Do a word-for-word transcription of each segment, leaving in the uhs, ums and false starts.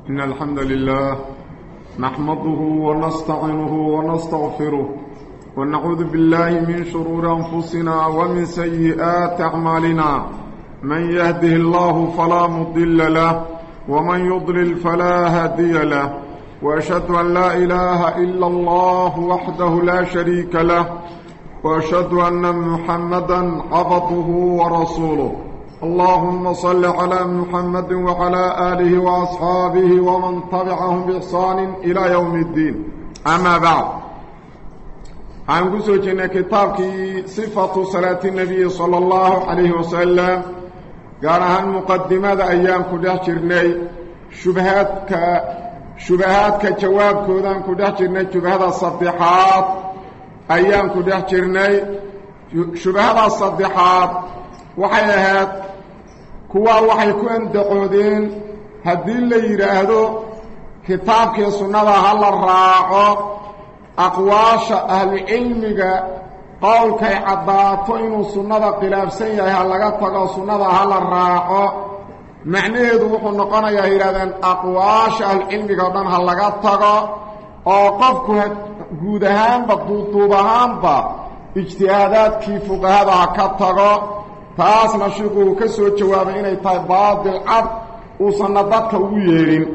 إن الحمد لله نحمده ونستعينه ونستغفره ونعوذ بالله من شرور أنفسنا ومن سيئات أعمالنا من يهده الله فلا مضل له ومن يضلل فلا هادي له وأشهد أن لا إله إلا الله وحده لا شريك له وأشهد أن محمدا عبده ورسوله اللهم صل على محمد وعلى آله وأصحابه ومن تبعهم بإحسان إلى يوم الدين أما بعد عن قسوة كتابك صفة صلاة النبي صلى الله عليه وسلم قالها المقدمة أيام كدهجرني شبهاتك شبهاتك جواب كودان كدهجرني شبهات الصديحات أيام كدهجرني شبهات الصديحات وحيهات kuwa waxay ku andacoodeen haddii la yidhaahdo kitaabkii sunnada ha la raaco aqwaasha ahlucilmiga qowlkay caddaato inuu sunnada khilaafsan yahay ha laga tago sunnada ha la raaco macnaheedu wuxuu noqonayaa yidhahdeen aqwaasha ahlucilmiga o dhan ha laga tago oo qofku guud ahaanba duuduub ahaanba ijtihaadaadkii fuqahada ha ka tago taasna sheekhu uu ka soo jawaabay inay tahay baadil cad uusanna dadka ugu yeedhin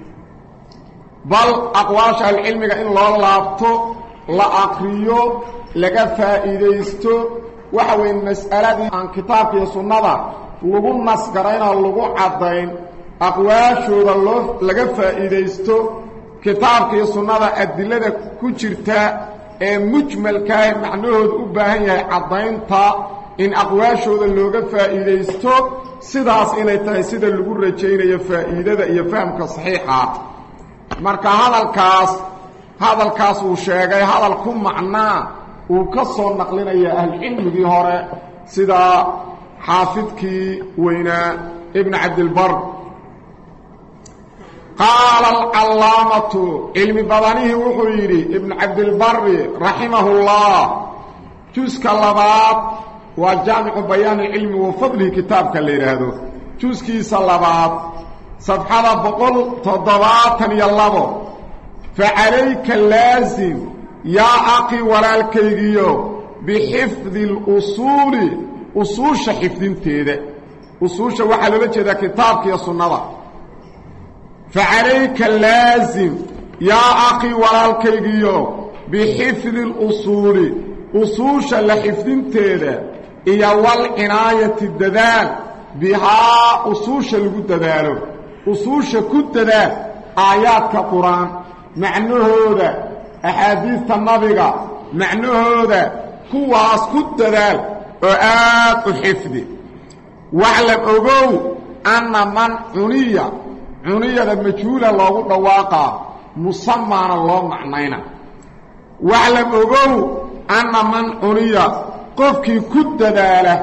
bal aqwaasha alcilmiga in loo laabto la aqriyo laga faa'iidaysto waxa weeye mas'aladii aan kitaabka iyo sunnada lagu nasgaraynoo lagu caddayn aqwaashooda loo laga faa'iidaysto kitaabka iyo sunnada adilada ku jirta ee mujmalkaah macnahooda u baahan yahay caddaynta in aqwaashooda looga faa'iidaysto sidaas inay tahay sida lagu rajaynayo faa'iidada iyo fahamka saxiixa marka hadalkaas hadalkaas uu sheegay hadal ku macnaa uu ka soo naqlinaya ahlucilmigii hore sida xaafidkii weynaa ibn cabdilbar qaala alcallaamatu cilmi badanihii wuxuu yidhi ibn cabdilbari raximahullah juska labaad waa jaamicu bayaan ilcilmi wa fadlihi kitaabka la yidhaahdo juuskiisa labaad safxada boqol toddobaatan iyo labo fa calayka laasim yaa aqi walaalkaygiyo bixifdi اlusuuli usuusha xifdinteeda usuusha waxaa loola jeedaa kitaabka iyo sunnada fa calayka laasim yaa aqi walaalkaygiyo bixifdi اlusuuli usuusha la xifdinteeda iyo walcinaayati dadaal bihaa usuusha lagu dadaalo usuusha ku dadaal aayaadka qur-aan macnahooda axaadiista nabiga macnahooda kuwaas ku dadaal oo aad u xifdi waclam ogow anna man cuniya cuniyada majhuula loogu dhawaaqaa musamaana loo macnayna waclam ogow anna man cuniya qofkii ku dadaala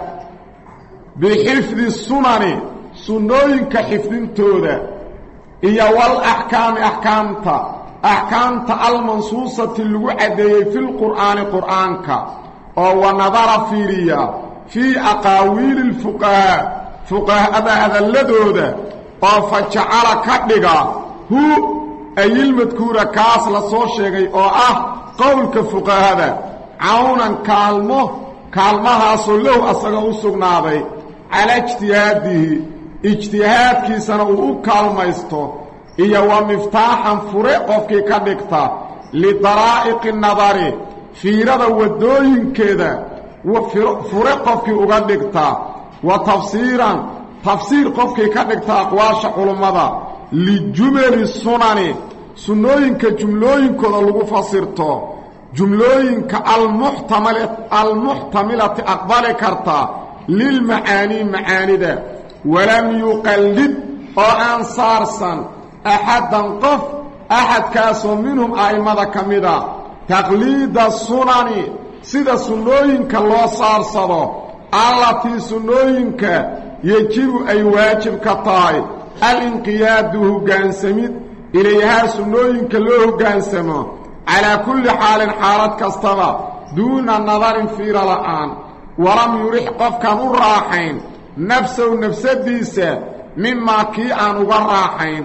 bixifdi sunani sunnooyinka xifdintooda iyo wal axkaami axkaamta axkaamta almansuusati lagu caddeeyey filqur'aani qur'aanka oo wa nadara fiiriya fii aqaawiili lfuqahaa fuqahada hadalladooda oo fa jacala ka dhiga hu ayilmadkuura kaas la soo sheegay oo ah qowlka fuqahada cawnan kaalmo kaalmahaasoo lahu asaga u sugnaaday calaa ijtihaadihi ijtihaadkiisana uu u kaalmaysto iyo wa miftaaxan fure qofkii ka dhigta lidaraa'iqi nadari fiirada waddooyinkeeda fure qofkii uga dhigta wa tafsiiran tafsiir qofkii ka dhigta aqwaasha culummada lijumali sunani sunnooyinka jumlooyinkooda lagu fasirto jumlooyinka almuxtamilati aqbali karta lilmacaanii macaanida walam yuqallid oo aan saarsan axaddan qof axadkaasoo minhum a'immada ka mida taqliida sunani sida sunnooyinka loo saarsado allatii sunnooyinka yejibu ay waajib ka tahay alinqiyaadu hoggaansamid ilayhaa sunnooyinka loo hoggaansamo calaa kulli xaalin xaalad kastaba duuna nadarin fiira la'aan walam yurix qofkaan u raaxayn nafsahu nafsadiisa mimaa kii aan uga raaxayn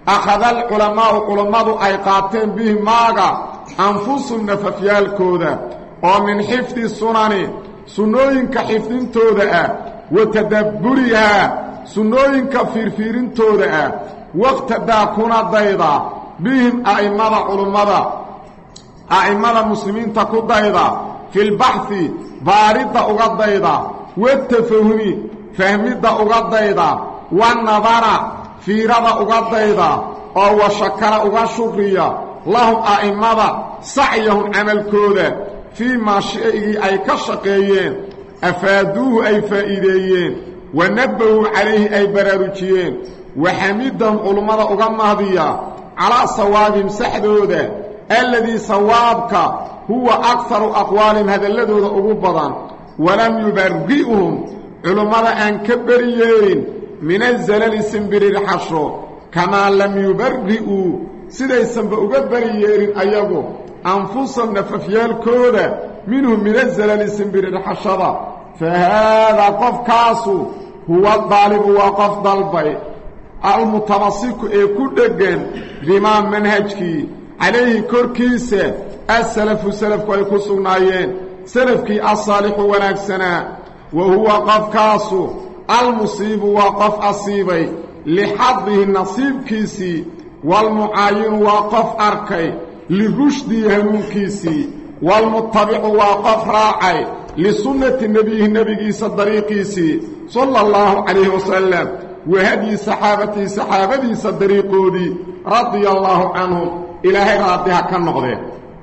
أخذ العلماء علماء أي قاتين به ماغا أنفسهم نففيال كودا ومن حفظ السنن سنوين كحفظين تودا وتدبرها سنوين كفيرفيرين تودا وقت دا كنا ضيضا بهم أئمة علماء أئمة المسلمين تكون ضيضا في البحث باردة أغد ضيضا والتفهم فهمدة أغد ضيضا والنظر في رضا أغد ضيضا أو شكر أغد شكريا لهم أئمة سعيهم عمل كودا فيما شيء أي كشقيين أفادوه أي فائدين ونبهوا عليه أي براروجيين وحمدهم علماء أغمهدية على صواب سحدوده الذي صوابك هو أكثر أقوالهم هذا الذي أغبضا ولم يبرئهم علماء أن كبريين من الزلال سنبر الحشر كما لم يبرئوا سيدي سنبر أغبريين أيضا أنفسهم نففيال كودا منهم من الزلال سنبر الحشر فهذا قف كاسو هو الضالب وقف ضلبي المتمسك يكون بما منهجك عليه كركيسة السلف سلف ويكسونايين سلفك الصالح ونكسنا وهو قف كاسو المصيب وقف أصيبي لحظه النصيب كيسي والمعاين وقف أركي لرشد هنون كيسي والمتبع وقف راعي لسنة النبي النبي صدريقيسي صلى الله عليه وسلم وهدي صحابتي صحابتي صدريقودي رضي الله عنهم إلهي رادها كالنقضي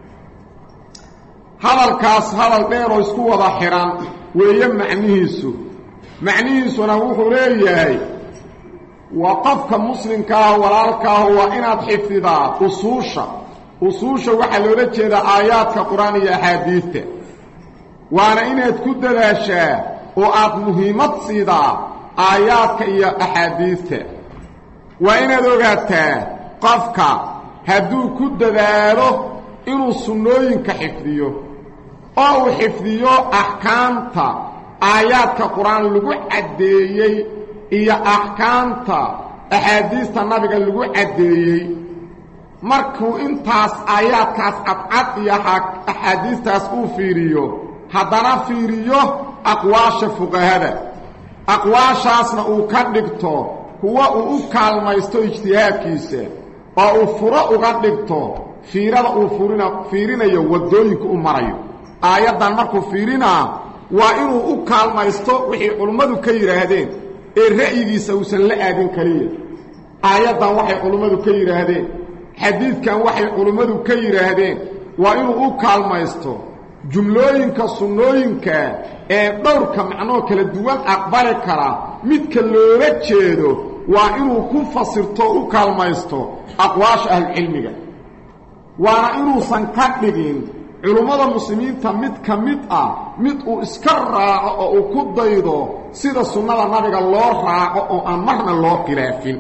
هذا الكاس هذا البير يسكو ظاهرا ويم معنيهسو معنيهسو نوحو ليه وقفك مسلم كاه ولاركاه وإناد حفظا أصوشا أصوشا وحلولة جيدا آيات كقرآنية حديثة وانا إناد كد لاشا وآد مهمة صيدا آيات كإيا أحاديثة وإناد وقتا قفك هدو كد ذاله إنو السنوين كحفظيو أو حفظيو أحكامتا آيات كقرآن لغو عديي إيا أحكامتا أحاديثة النبي لغو عديي markuu intaas aayaadkaas cadcad iyo axaadiistaas uu fiiriyo haddana fiiriyo aqwaasha fuqahada aqwaashaasna uu ka dhigto kuwa uu u kaalmaysto ijtihaadkiisa oo uu furo uga dhigto fiirada uu furina fiirinayo wadooyinka u marayo aayadan markuu fiirinaa waa inuu u kaalmaysto wixii culimadu ka yiraahdeen ee ra'yigiisa uusan la aadin kaliya aayadan waxay culimadu ka yiraahdeen حديث كان وحي علماء كيراهدين وإنه أكال مايستو جملوينك صنوينك دورك معناه كالدوان أقبال كرا متك اللورة جيدو وإنه كنفصرتو أكال مايستو أقواش أهل العلم وإنه سنكتبين علماء المسلمين تمتك متأ متأ اسكرا أو كدايدو سيدا سنة النبي الله راعو أو أمرنا الله كلافين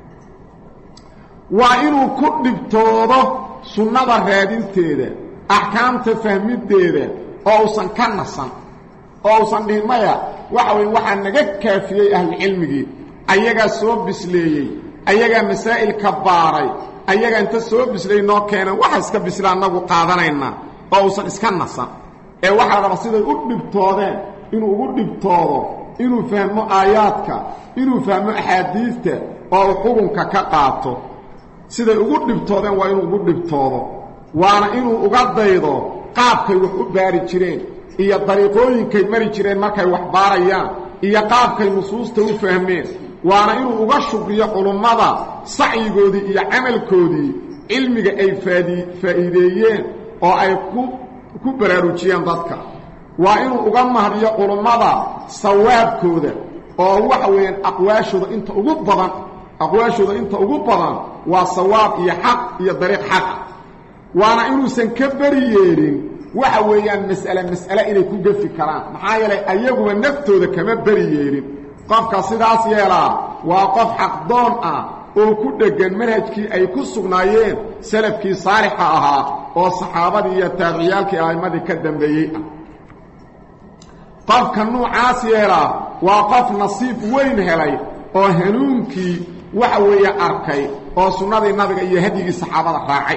وإنه كدبتوده سنة رادينتيده أحكامته فهميديده أو سن كنسن أو سن ديمايا وحوي وحا نغا كافيي أهل العلمي أيغا سو بسليي أيغا مسائل كباري أيغا انت سو بسليي نو كينا وحا اسكا بسلا نغو قادانينا أو سن اسكا نسن ee waxa la rasiday u dhibtoodeen inuu ugu dhibtoodo inuu fahmo aayaadka inuu fahmo ahadiista oo xukunka ka qaato sida ugu dhibtoodeen waa inuu ugu dhibtoodo waana inuu uga daydo qaabkay wax u baari jireen iyo dariiqooyinkay mari jireen markay wax baarayaan iyo qaabkay nusuusta u fahmeen waana inuu uga shukriyo culimada sacyigoodii iyo amalkoodii cilmiga ay faa'iideeyeen oo ay ku ku baraarujiyaan dadka waa inuu uga mahdiyo culimada sawaabkooda oo waxa weeyaan aqwaashooda inta ugu badan aqwaashooda inta ugu badan waa sawaab iyo xaq iyo dariiq xaq waana inuusan ka bariyeerin waxa weeyaan mas'ala mas'ala inay ku gafi karaan maxaa yeelay ayaguba naftooda kama bariyeerin qofka sidaas yeelaa waa qof xaq doon ah oo ku dhagan manhajkii ay ku sugnaayeen salafkii saalixa ahaa oo saxaabadii iyo taabiciyaalkii aamadii ka dambeeyay ah qofka noocaas yeelaa waa qof nasiib weyn helay oo hanuunkii waxa weeye arkay oo sunnadii nabiga iyo hadigii saxaabada raacay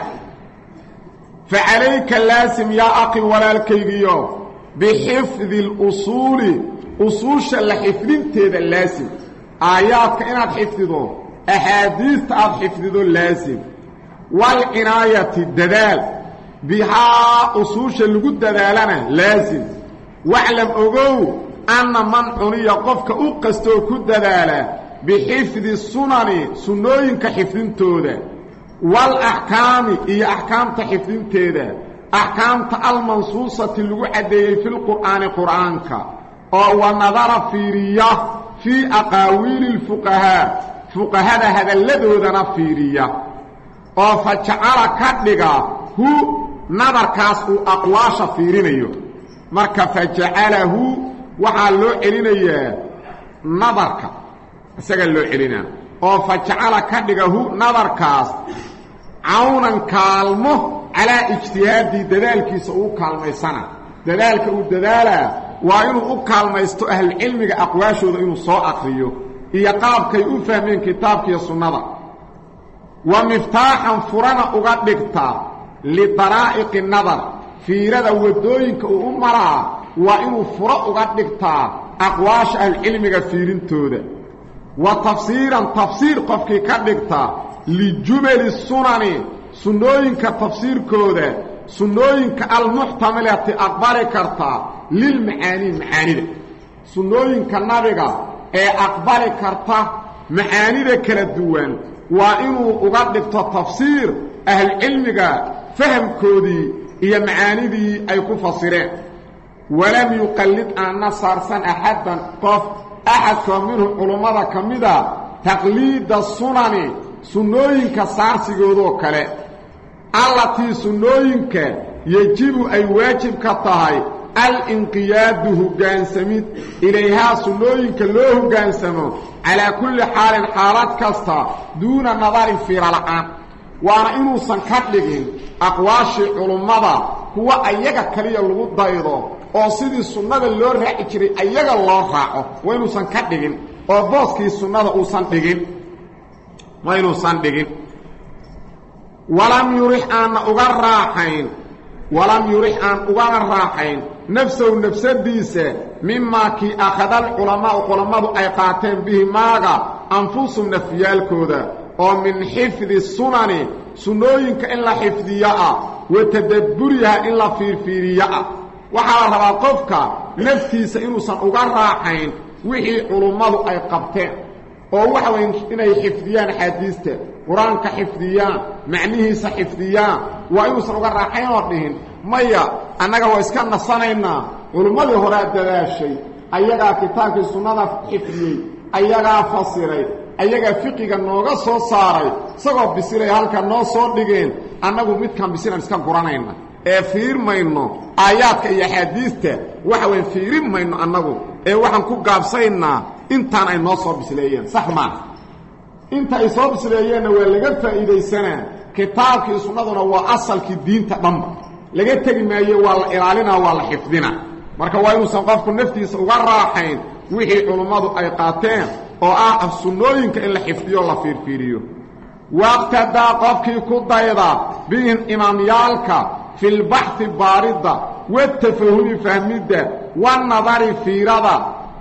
فعليك لازم يا أخي walaalkaygiyo بحفظ الأصول أصوش الحفظين تيدا لازم آياتك إناد حفظه أحاديث تاد حفظه لازم والعناية الدلال بها أصوش اللي قد دلالنا لازم واعلم أقول أن من عني قفك أقستو كد دلالا بحفظ السنن سنوين كحفظين تودا والأحكام هي أحكام تحفظين تيدا أحكام المنصوصة اللي عدي في القرآن قرآنك ونظر في رياه في أقاويل الفقهاء فقهاء هذا الذي ذنا في رياه فجعل كدغا هو نظر كاسو أقواش في رينيو مركا فجعله وحال لو علينيا نظرك اسغا لو علينا فجعل كدغا هو نظر كاس عونا كالمه على اجتهاد دلالكيس او كالميسنا دلالك او دلاله وانه او كالميستو اهل العلم اقواشوده انه سو اخريو iyo qaabkay u fahmeen kitaabka iyo sunnada wa miftahan furana uga dhigta li daraa'iq an-nadar fiirada wadooyinka uu maraa waa inuu furo uga dhigta aqwaash al-ilmiga fiirintooda wa tafsiiran tafsiir qofkii ka dhigta li jumali sunani sunnooyinka tafsiirkooda sunnooyinka al-muhtamilati aqbali karta lil maani maanida sunnooyinka nabiga ee aqbali karta macaanida kala duwan waa inuu uga dhigto tafsiir ahl cilmiga fahamkoodii iyo macaanidii ay ku fasireen walam yuqallid an nasarsan ahadan qof ahad minhu culimada kamida taqliid as-sunani sunnooyinka saarsigoodo kale allati sunnooyinka yajibu ay waajib ka tahay الانقياد هجانسميد إليها سنوينك لو هجانسمو على كل حال حالات كستا دون نظر في رلعان وانا إنو سنكتلقين أقواشي علماء هو أيها كليا اللغو ضايضو oo sidii sunnada loo raaci jiray ayaga loo raaco waynu san ka dhigin oo booskii sunnada uu san dhigin waynu san dhigin walam yurih an uga raaxayn ولم يرح أن أغانا راحين نفسه نفسه ديسة مما كي أخذ العلماء وقلماء أيقاتين به ماغا أنفسهم نفيال كودا ومن حفظ السنن سنوينك إلا حفظياء وتدبرها إلا فيرفيرياء وحال رواقفك نفسي سإنو سن أغانا راحين وحي علماء أيقاتين وهو إنه حفظيان حديثة قرآنك حفظيان معنيه سحفظيان وإنه سنقر راحين وردهن مايا أنك هو إسكان نصانينا علماء هراء دلاشي أيها كتاب السنة حفظي أيها فصيري أيها فقه النوغة سو صاري سقف بسيري هالك النو صور لغين أنه متكن بسيري إسكان قرآنينا فير ماينو آياتك إيا حديثة وحوين فير ماينو أنه إيه وحن كو قابسينا intaan ay noo soo bisleeyeen sax ma inta ay soo bisleeyeen waa laga faa'iideysanaa kitaabkii sunnaduna waa asalkii diinta dhanba laga tagi maayo waa la ilaalinaa waa la xifdina marka waa inuu san qofku naftiisa uga raaxayn wixii culimadu ay qaateen oo ah sunnooyinka in la xifdiyo la fiirfiiriyo waqtada qofkii ku dayda bin imaamyaalka fil bahth barida wa tafahumi fahmida wa nadari fiirada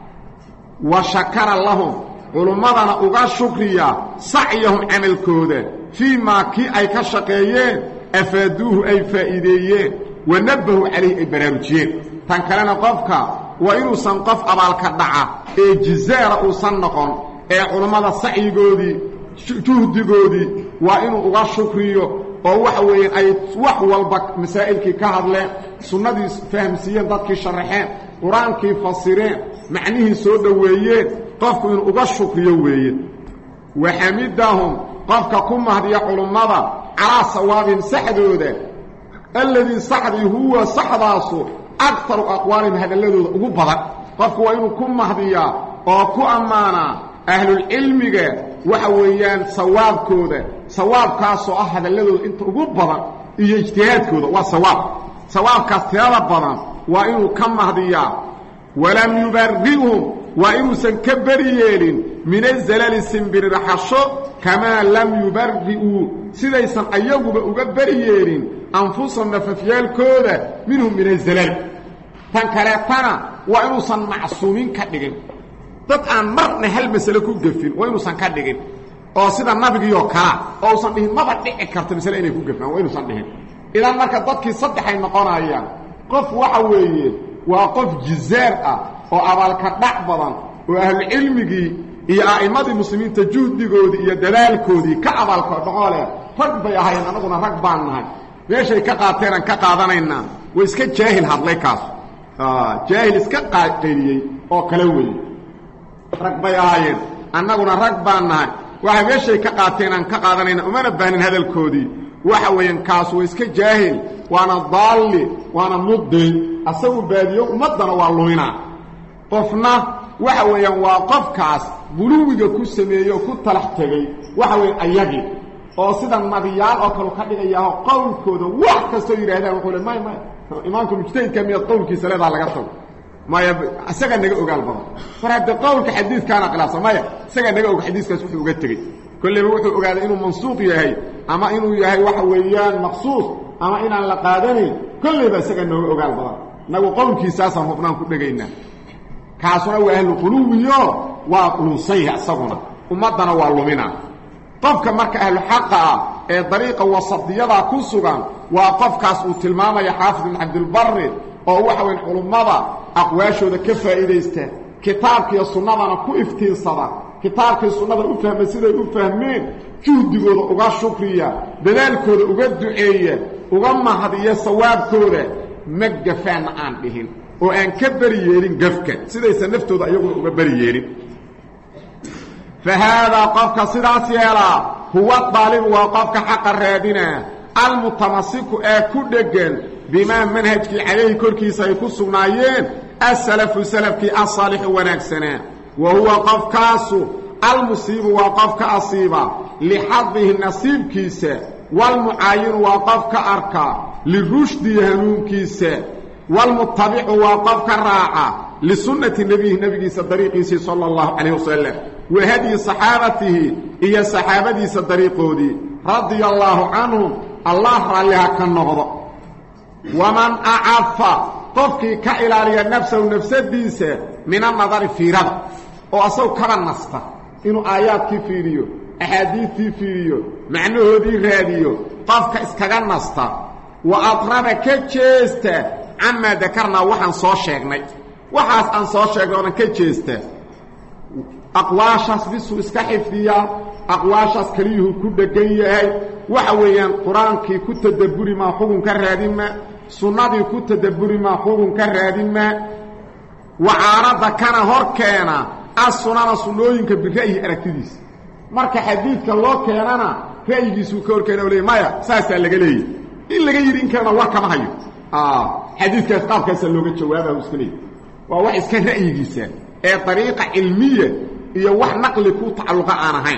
وشكر لهم علماءنا uga shukriya sa'yahum amalkooda فيما كي ay ka shaqeeyeen afaduhu ay faa'iideeyeen wanabahu alayhi ay baraarujiyeen tan kalena qofka waa inuu san qof abaalka dhaca ee jizaara uu san noqon ee culimada sa'yigoodii juhdigoodii waa inuu uga shukriyo oo waxa weeyeen ay wax walba masaa'ilkii ka hadleen sunnadii fahamsiiyeen dadkii sharaxeen quraankii fasireen معنيه سوده ويين قفك إنه أغا شكريه ويين وحمدهم قفك كم هدي علماء على صواب سحدوده الذي سحده هو سحداسه أكثر أقوال هذا الذي أغبضك قفك وإنه كم هدي وكو أمانا أهل العلم وحويان صواب كوده صواب كاسو أحد الذي أنت أغبضك إيه اجتهاد كوده وصواب صواب كاستهاد بضان وإنه كم هدي ولم يبرئهم وإنو سنكبريين من الزلال سنبر رحشو كما لم يبرئوا سيدايسان أيغو بأغبريين أنفسهم نففيال كودا منهم من الزلال تنكرتنا وإنو سن معصومين كدغين dad aan marna hal mas'ala ku gafin waa inuu san ka dhigin oo sida nabiga oo kala oo san dhihin maba dhici karto mas'ala inay ku gafaan waa inuu san dhihin idan marka dadkii saddex ay noqonayaan qof waxa weeye waa qof jizaar ah oo abaalka dhac badan oo ahli cilmigi iyo aa'imadii muslimiinta juhdigoodi iyo dadaalkoodi ka abaalka dhaqaale rag bay ahaayeen anaguna rag baan nahay meeshay ka qaateen ka qaadanayna way iska jaahil hadlay kaas ah jaahil iska qaaqeeyay oo kala weeyay rag bay ahaayeen annaguna rag baan nahay waxa meeshay ka qaateen aan ka qaadanayna umana baanin hadalkoodii waxa weeyaan kaas way iska jaahil waana daalli waana muddi asagu baadiyo umadana waa luminaa qofna waxa weeyaan waa qofkaas buluwiga ku sameeyo ku talax tagay waxa weeyaan ayagi oo sida nabiyaal oo kale ka dhigaya qowlkooda wax kasto yiraahdaan wuxuu leeyahay ma imaamku mujtahidka miya qowlkiisa leedahay laga tago ما يب اسغا نغا اوغال بابا فرد قولك حديث كان خلاص ما اسغا نغا اوغ حديثكاس wuxuu uga tagay kulli wuxuu ogaaday inuu mansuuq yahay ama inuu yahay wax weeyaan maqsuus ama inaan la qaadanin kulli ba isagana noo ogaal badan nagu qowlkiisaas aan hubnaan ku dhageynaa kaasuna waa ahlu qulubiyo waa quluusay asaguna umadana waa lumina qofka marka ahlu xaqa ee dariiqa wasadiyada ku sugan waa qofkaas uu tilmaamay xaafid ibn abdul barri oo waxa weyn culimada aqwaashooda ka faa'iideysta kitaabka iyo sunnadana ku iftiinsada kitaabka iyo sunnada u fahmay sida u fahmeen juhdigooda uga shukriya dadaalkooda uga duceeya uga mahadiya sawaabkooda magafaan aan dhihin oo aan ka bariyeelin gafka sidaysa naftooda ayagu uga bariyeelin فهذا قفك صراط يلا هو الطالب وقفك حق الرادنا المتمسك اكدغن بما منهجك عليه كركي سيكسنايين السلف سلفك الصالح ونكسنا وهو قفكاس المصيب وقفك اصيبا لحظه النصيب كيسه والمعاين وقفك اركا للرشد يهنون كيسه والمتبع وقفك راعه لسنه النبي النبي صدريقي صلى الله عليه وسلم وهدي صحابته هي صحابتي صدريقودي رضي الله عنهم الله عليها كالنغض ومن أعف قفك كإلالي النفس ونفس الديسة من النظر في رضا وأصو كما النصة إنه آيات كفيريو أحاديث كفيريو معنه دي راديو قفك إسكاق النصة وأطرب كتشيسته عما ذكرنا وحن صوشيقنا وحاس أن صوشيقنا كتشيسته أقواشاس بسو إسكحفدية أقواشاس كليه كدقية وحويا قرآن كي كتدبري ما حكم كالرادين ما سنة كتدبري ما حكم كالرادين ما وعارض كان هركينا السنة سنوين كبرأيه أركتديس مارك حديث كالله كينانا رأيه سوكور كينا وليه مايا ساسا اللي قليه إلا قيرين كان الله كما هيو آه حديث كاسقاف كاسا اللوغة جوابها وسكليه وواحد كان رأيه جيسان ايه طريقة علمية iyo wax naqli ku tacaluqa aan ahayn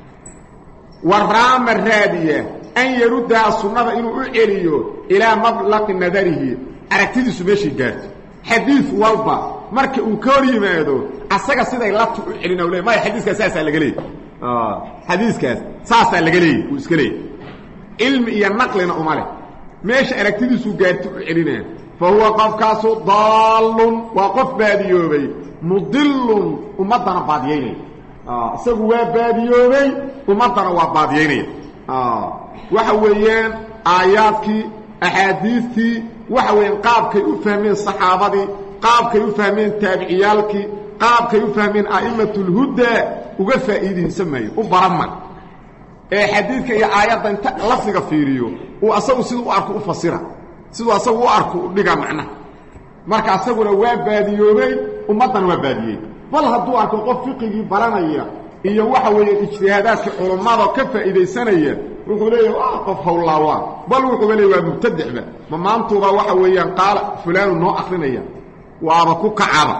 waraama raadiya an yarudda sunnada inuu u celiyo ila mablaq nadarihi aragtidiisu meeshii gaarto xadiis walba marka uu ka hor yimaado asaga siday la tu celina walaay ma xadiiska saasa laga leeyahay ah xadiiskaas saasa laga leeyahay uu iska leeyahay ilmi iyo naqlina umale meesha aragtidiisu gaarto u celina fa huwa qafkaasu dallun wa qaf baadiyoobay مضل ومدنا باديين اه سغوا باديوبي ومدنا وا باديين اه waxa weeyaan aayaadkii ahadiithii waxa weeyaan qaabkay u fahmeen saxaabadii qaabkay u fahmeen taabiciyalkii qaabkay u fahmeen aa'imatul huda uga faa'iideysan may u baraman ee xadiidka iyo aayadda inta lafdiga fiiriyo oo asagu sidoo u arko u fasira sidoo asagu u arko u dhiga macna marka asaguna waa baadiyoobay ummadan waa baadiyay bal haduu arko qof fiqigi baranaya iyo waxa weeye ijtihaadaadka culimada ka faa'iideysanaya wuxuu leeyahay waa qof hawlaawa bal wuxuu leeyahay waa mubtadi'ba ma maantuba waxa weeyaan qaal fulaan noo akhrinaya waaba ku kacaba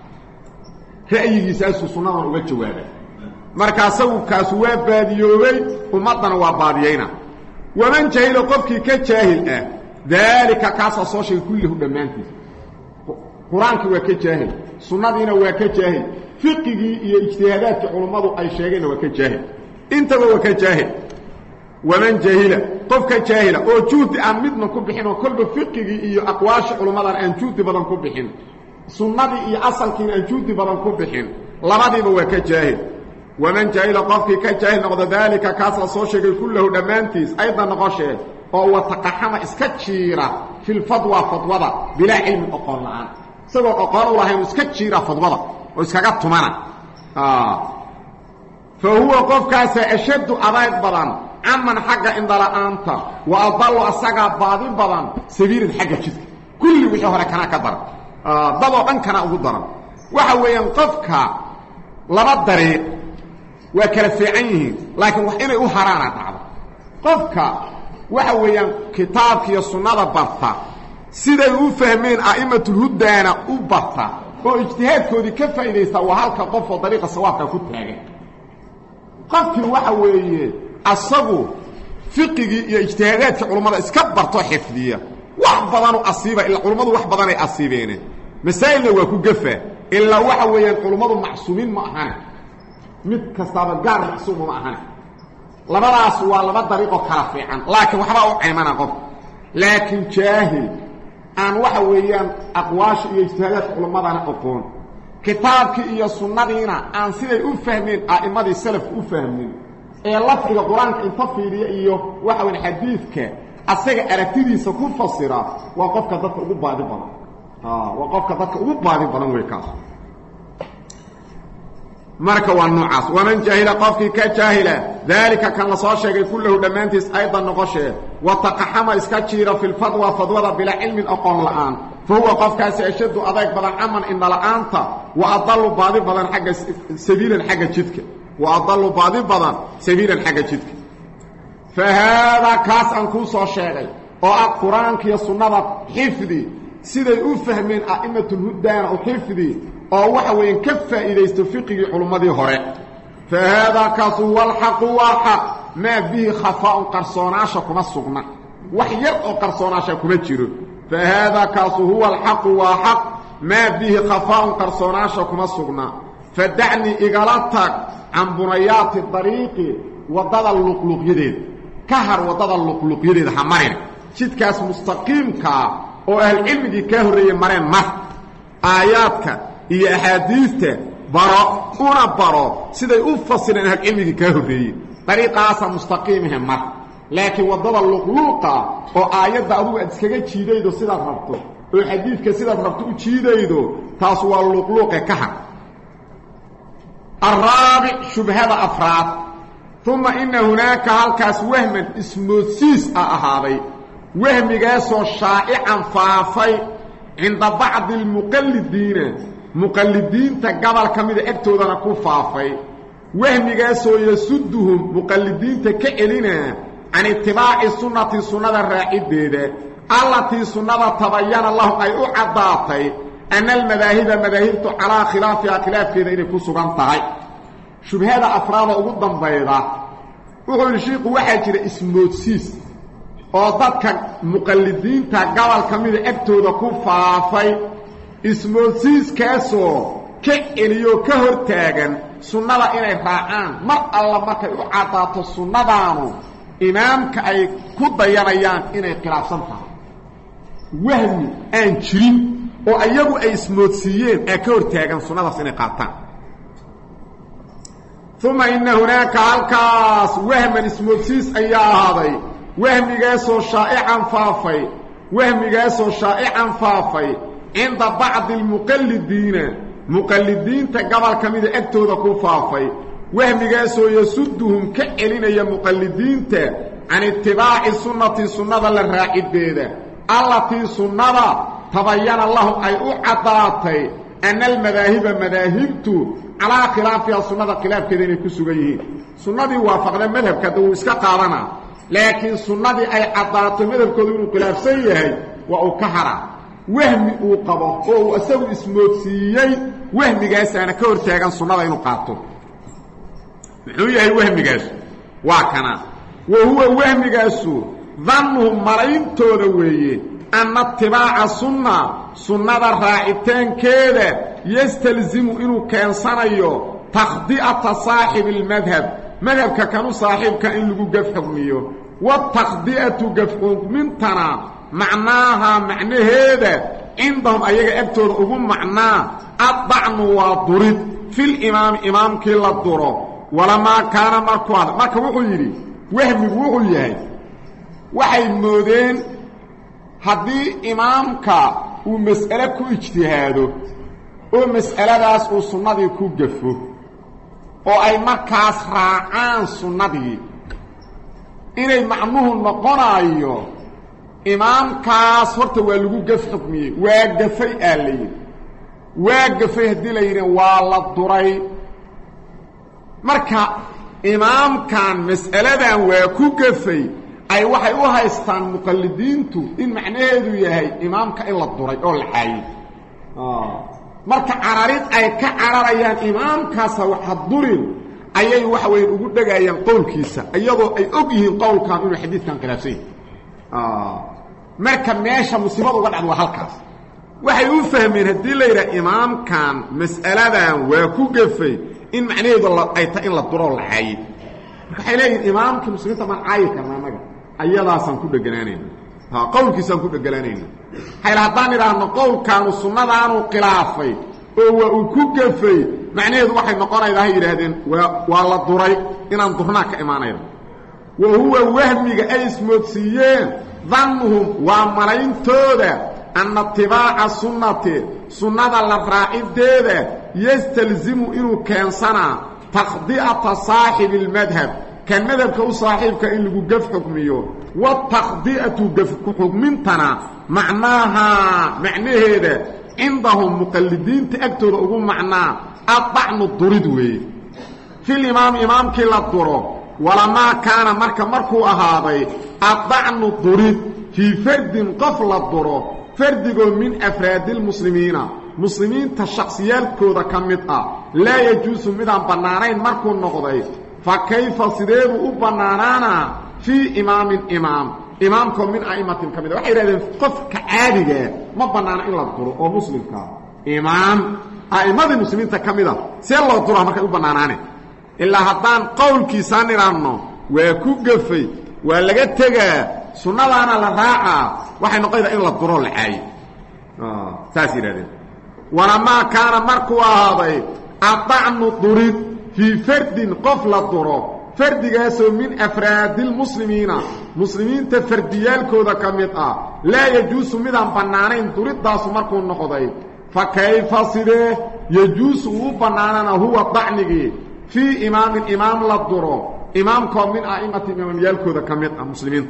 ra'yigiisa sunnada uga jawaabay marka asagu kaas waa baadiyoobay ummadana waa baadiyayna waman jahila qofkii ka jaahil ah dalika kaas soo shay kullihu dhamaantiis quraanki waa ka jaahil sunnadiina waa ka jaahil fiqigii iyo ijtihaadaadkii culummadu ay sheegeenna waa ka jaahil intaba waa ka jaahil waman jahila qofka jaahila oo juhdi aan midna ku bixin oo kolba fiqigii iyo aqwaasha culummadan aan juhdi badan ku bixin sunnadii iyo asalkiina aan juhdi badan ku bixin labadiiba waa ka jaahil waman jahila qofkii ka jaahil noqdo daalika kaas la soo sheegay kullahu dhammaantiis aydan noqoshee oo wataqaxama iska jiira filfadwa fadwada bilaa cilmin oqoon la'aan isagoo oqoon u lahayn iska jiira fadwada oo iskaga tumana fa huwa qofkaasa ashaddu adayg badan caman xagga indhala'aanta wa adallu asagaa baadi badan sabiilin xagga jidka kulli wixii hore kana ka daran dadoo dhan kana ugu daran waxa weeyaan qofka laba dariiq waa kala fiican yihiin laakiin wax inay u haraana dhacdo qofka waxa weeyaan kitaabka iyo sunnada barta siday u fahmeen a'immatul hudaana u barta oo ijtihaadkoodii ka faa'iideysta waa halka qof oo dariiqa sawaabka ku taagan qofkii waxa weeye asagu fiqigii iyo ijtihaadaadkii culummada iska barto xifdiya wax badan u asiiba ilaa culummadu wax badan ay asiibeen masaa'ilna waa ku gafa ilaa waxa weeyaan culummadu macsuumiin ma ahan mid kastaaba gaar macsuum ma ahan labadaas waa laba dariiqo kala fiican laakiin waxba u ceymana qof laakiin jaahil aan waxa weeyaan aqwaasha iyo ijtihaadaadka culummadana aqoon kitaabkii iyo sunnadiina aan siday u fahmeen a'immadii salafku u fahmeen ee lafdiga quraanka inta fiiriya iyo waxa weyn xadiidka asaga aragtidiisa ku fasira waa qofka dadka ugu baadi badan ah waa qofka dadka ugu baadi badan way kaas marka waa noocaas waman jahila qofkii ka jahila dalika kan la soo sheegay kullahu dhammaantiis aydan noqoshee wataqaxama iska jiira fil fadwa fadwada bila cilmin aqoon la'aan fahuwa qofkaasi ashaddu adayg badan caman indha la'aanta wa adallu baadi badan xagga sabiilan xagga jidka wa adallu baadi badan sabiilan xagga jidka fahaada kaas aan kuu soo sheegay oo ah qur-aanka iyo sunnada xifdi siday u fahmeen a'immatul hudaana u xifdi oo waxa weeyaan ka faa'iideysto fiqigii culummadii hore fahaada kaas huwa alxaqu waa xaq maa bihi khafaa'un qarsoonaasha kuma sugna wax yar oo qarsoonaasha kuma jiro fahaada kaas huwa alxaqu waa xaq maa bihi khafaa'un qarsoonaasha kuma sugna fadacni igala tag can bunayaati dariiqi waddada luqluqyadeeda ka har waddada luqluqyadeeda ha marin jidkaas mustaqiimkaa oo ahlcilmigii kaa horreeyey mareen mar aayaadka iyo axaadiista baro una baro siday u fasireen ahlcilmigii kaa horreeyey dariiqaasa mustaqiimahe mar laakiin waddada luqluuqa oo aayadda adugu aad iskaga jiidaydo sidaad rabto oo xadiidka sidaad rabto u jiidaydo taas waa luqluuqe ka har الرابع شبهة أفراد ثم إن هناك هالكاس وهما اسموسيس أهابي وهم يقاسوا شائعا فافي عند بعض المقلدين مقلدين تقبل كميدة اكتودا نكو فافي وهم يقاسوا يسدهم مقلدين تكئلنا عن اتباع السنة السنة الرائدة التي سنة تبين الله أي أعضاتي أن المذاهب مذاهبت على خلافها خلاف كذا إنه كسران طهي شبهة أفراد أقدم بيضا وقال الشيخ واحد كده اسمه سيس وضدك مقلدين تقبل كميدة أكتودا كفافي اسمه سيس كاسو كإنيو كهر تاغن سنة إنه راعان مر الله مكا يعطات السنة دانو إمامك أي كده يريان إنه خلاف سنطة وهمي أنشرين oo ayagu ay ismoodsiiyeen ee ka hortaagan sunnadaas inay qaataan thumma inna hunaka halkaas wahman ismoodsiis ayaa ahaaday wahmigaasoo shaa'ican faafay wahmigaasoo shaa'ican faafay cinda bacdi almuqallidiina muqallidiinta gobol ka mida agtooda ku faafay wahmigaasoo yasuduhum ka celinaya muqallidiinta can itibaaci sunnati sunnada la raacideeda allatii sunnada تبين الله أي أعطاتي أن المذاهب مذاهبت على خلافها سنة خلاف كذين كسوغيه سنة وافقنا مذهب كدو اسكا قارنا لكن سنة أي عطات مذهب كذين خلاف سيئي وأكهرا وهم أوقبه وهو أسوي اسمه سيئي وهم جاسي أنا كور تاغن سنة إنو قاطو محوية الوهم جاسي واكنا وهو وهم جاسو ظنهم مرين تونويه أن اتباع السنة سنة الرائتين كده يستلزم إنه كان صنعيه تخطئة صاحب المذهب مذهب كانوا صاحب كأن لقوا قف حكميه والتخطئة قف حكمتنا معناها معنى هذا عندهم أيها أكتر أقوم معناه الضعن والضرب في الإمام إمام كلا الضرب ولما كان مركوان مركو وحو يري وهم وحو يهي وحي مودين هدي إمامك ومسألة كو اجتهاده ومسألة داس وصنة كو قفه وأي مركز راعان سنة إني معنوه النقنا أيو إمام كاس هرت والغو قف حكمي واقفي آلي واقفي هدي ليرين والله الضري مركا إمام كان مسألة دان واكو قفي أي وحي وحي استان مقلدينتو إن معناه دو يهي إمام كإلا الضري أو الحي آه. marka cararid ay ka cararayaan imaamkaas waxa durin ayay wax weyn ugu dhagayaan qowlkiisa iyadoo ay og yihiin qowlkan inuu xadiidkan khilaafsan ah marka meesha musiibadu uga dhacdo halkaas waxay u fahmeen hadii la yiraahdo imaamkan mas'aladan waa ku gafay in macnaheedu ay tahay in la duro la hayay marka ay leeyihiin imaamka muslimiinta man caayay karna naga ayadaasan ku dhaganaanayna ha qowlkiisan ku dhaganaanayna hayla hadaan iraahno qowlkan sunnadaanu khilaafay oo waa uu ku gafay macnaheedu waxay noqonaydaa yiraahdeen waa la duray inaan durnaa ka iimaanayno wa huwa wahmiga ay ismoodsiiyeen dhannuhum waa malaayintooda anna tibaa'a sunnati sunnada la raacideeda yastalzimu inuu keensana taqdi'ata saahibi almadhhab kan madhabka u saaxiibka in lagu gaf xukmiyo wa taqdi'atu gaf xukmintana معناها معنى هذا عندهم مقلدين تأكتر أقول معناه الطعن الضرد وي في الإمام إمام كلا الضرد ولما كان مركا مركو أهاضي الطعن الضرد في فرد قفل الضرد فرد من أفراد المسلمين مسلمين تشخصيات كودا كمتها لا يجوز مدان بنانين مركو النقضي فكيف صدير بنانانا في إمام إمام إمامكم من أئمة كمدة وحي رأيهم قف كعادية ما بنانا إلا الضرور أو مسلم كا إمام أئمة المسلمين كمدة سيال الله الضرور مركا بناناني إلا هدان قول كيسان رانو ويكو قفي ولقد تقى سنة لنا لراعة وحي نقيد إلا الضرور العاي آه. ساسي رأيهم ولما كان مركوا هذا الطعن الضرور في فرد قفل الضرور فردقاسو من أفراد المسلمين مسلمين تفرديالكودا كميطا لا يجوز مدان بنانين تريد داسو مركو النقضي فكيف صده يجوز بناننا هو الضعنقي في إمام الإمام للضرو إمامكم من أئمة إماميالكودا كميطا مسلمين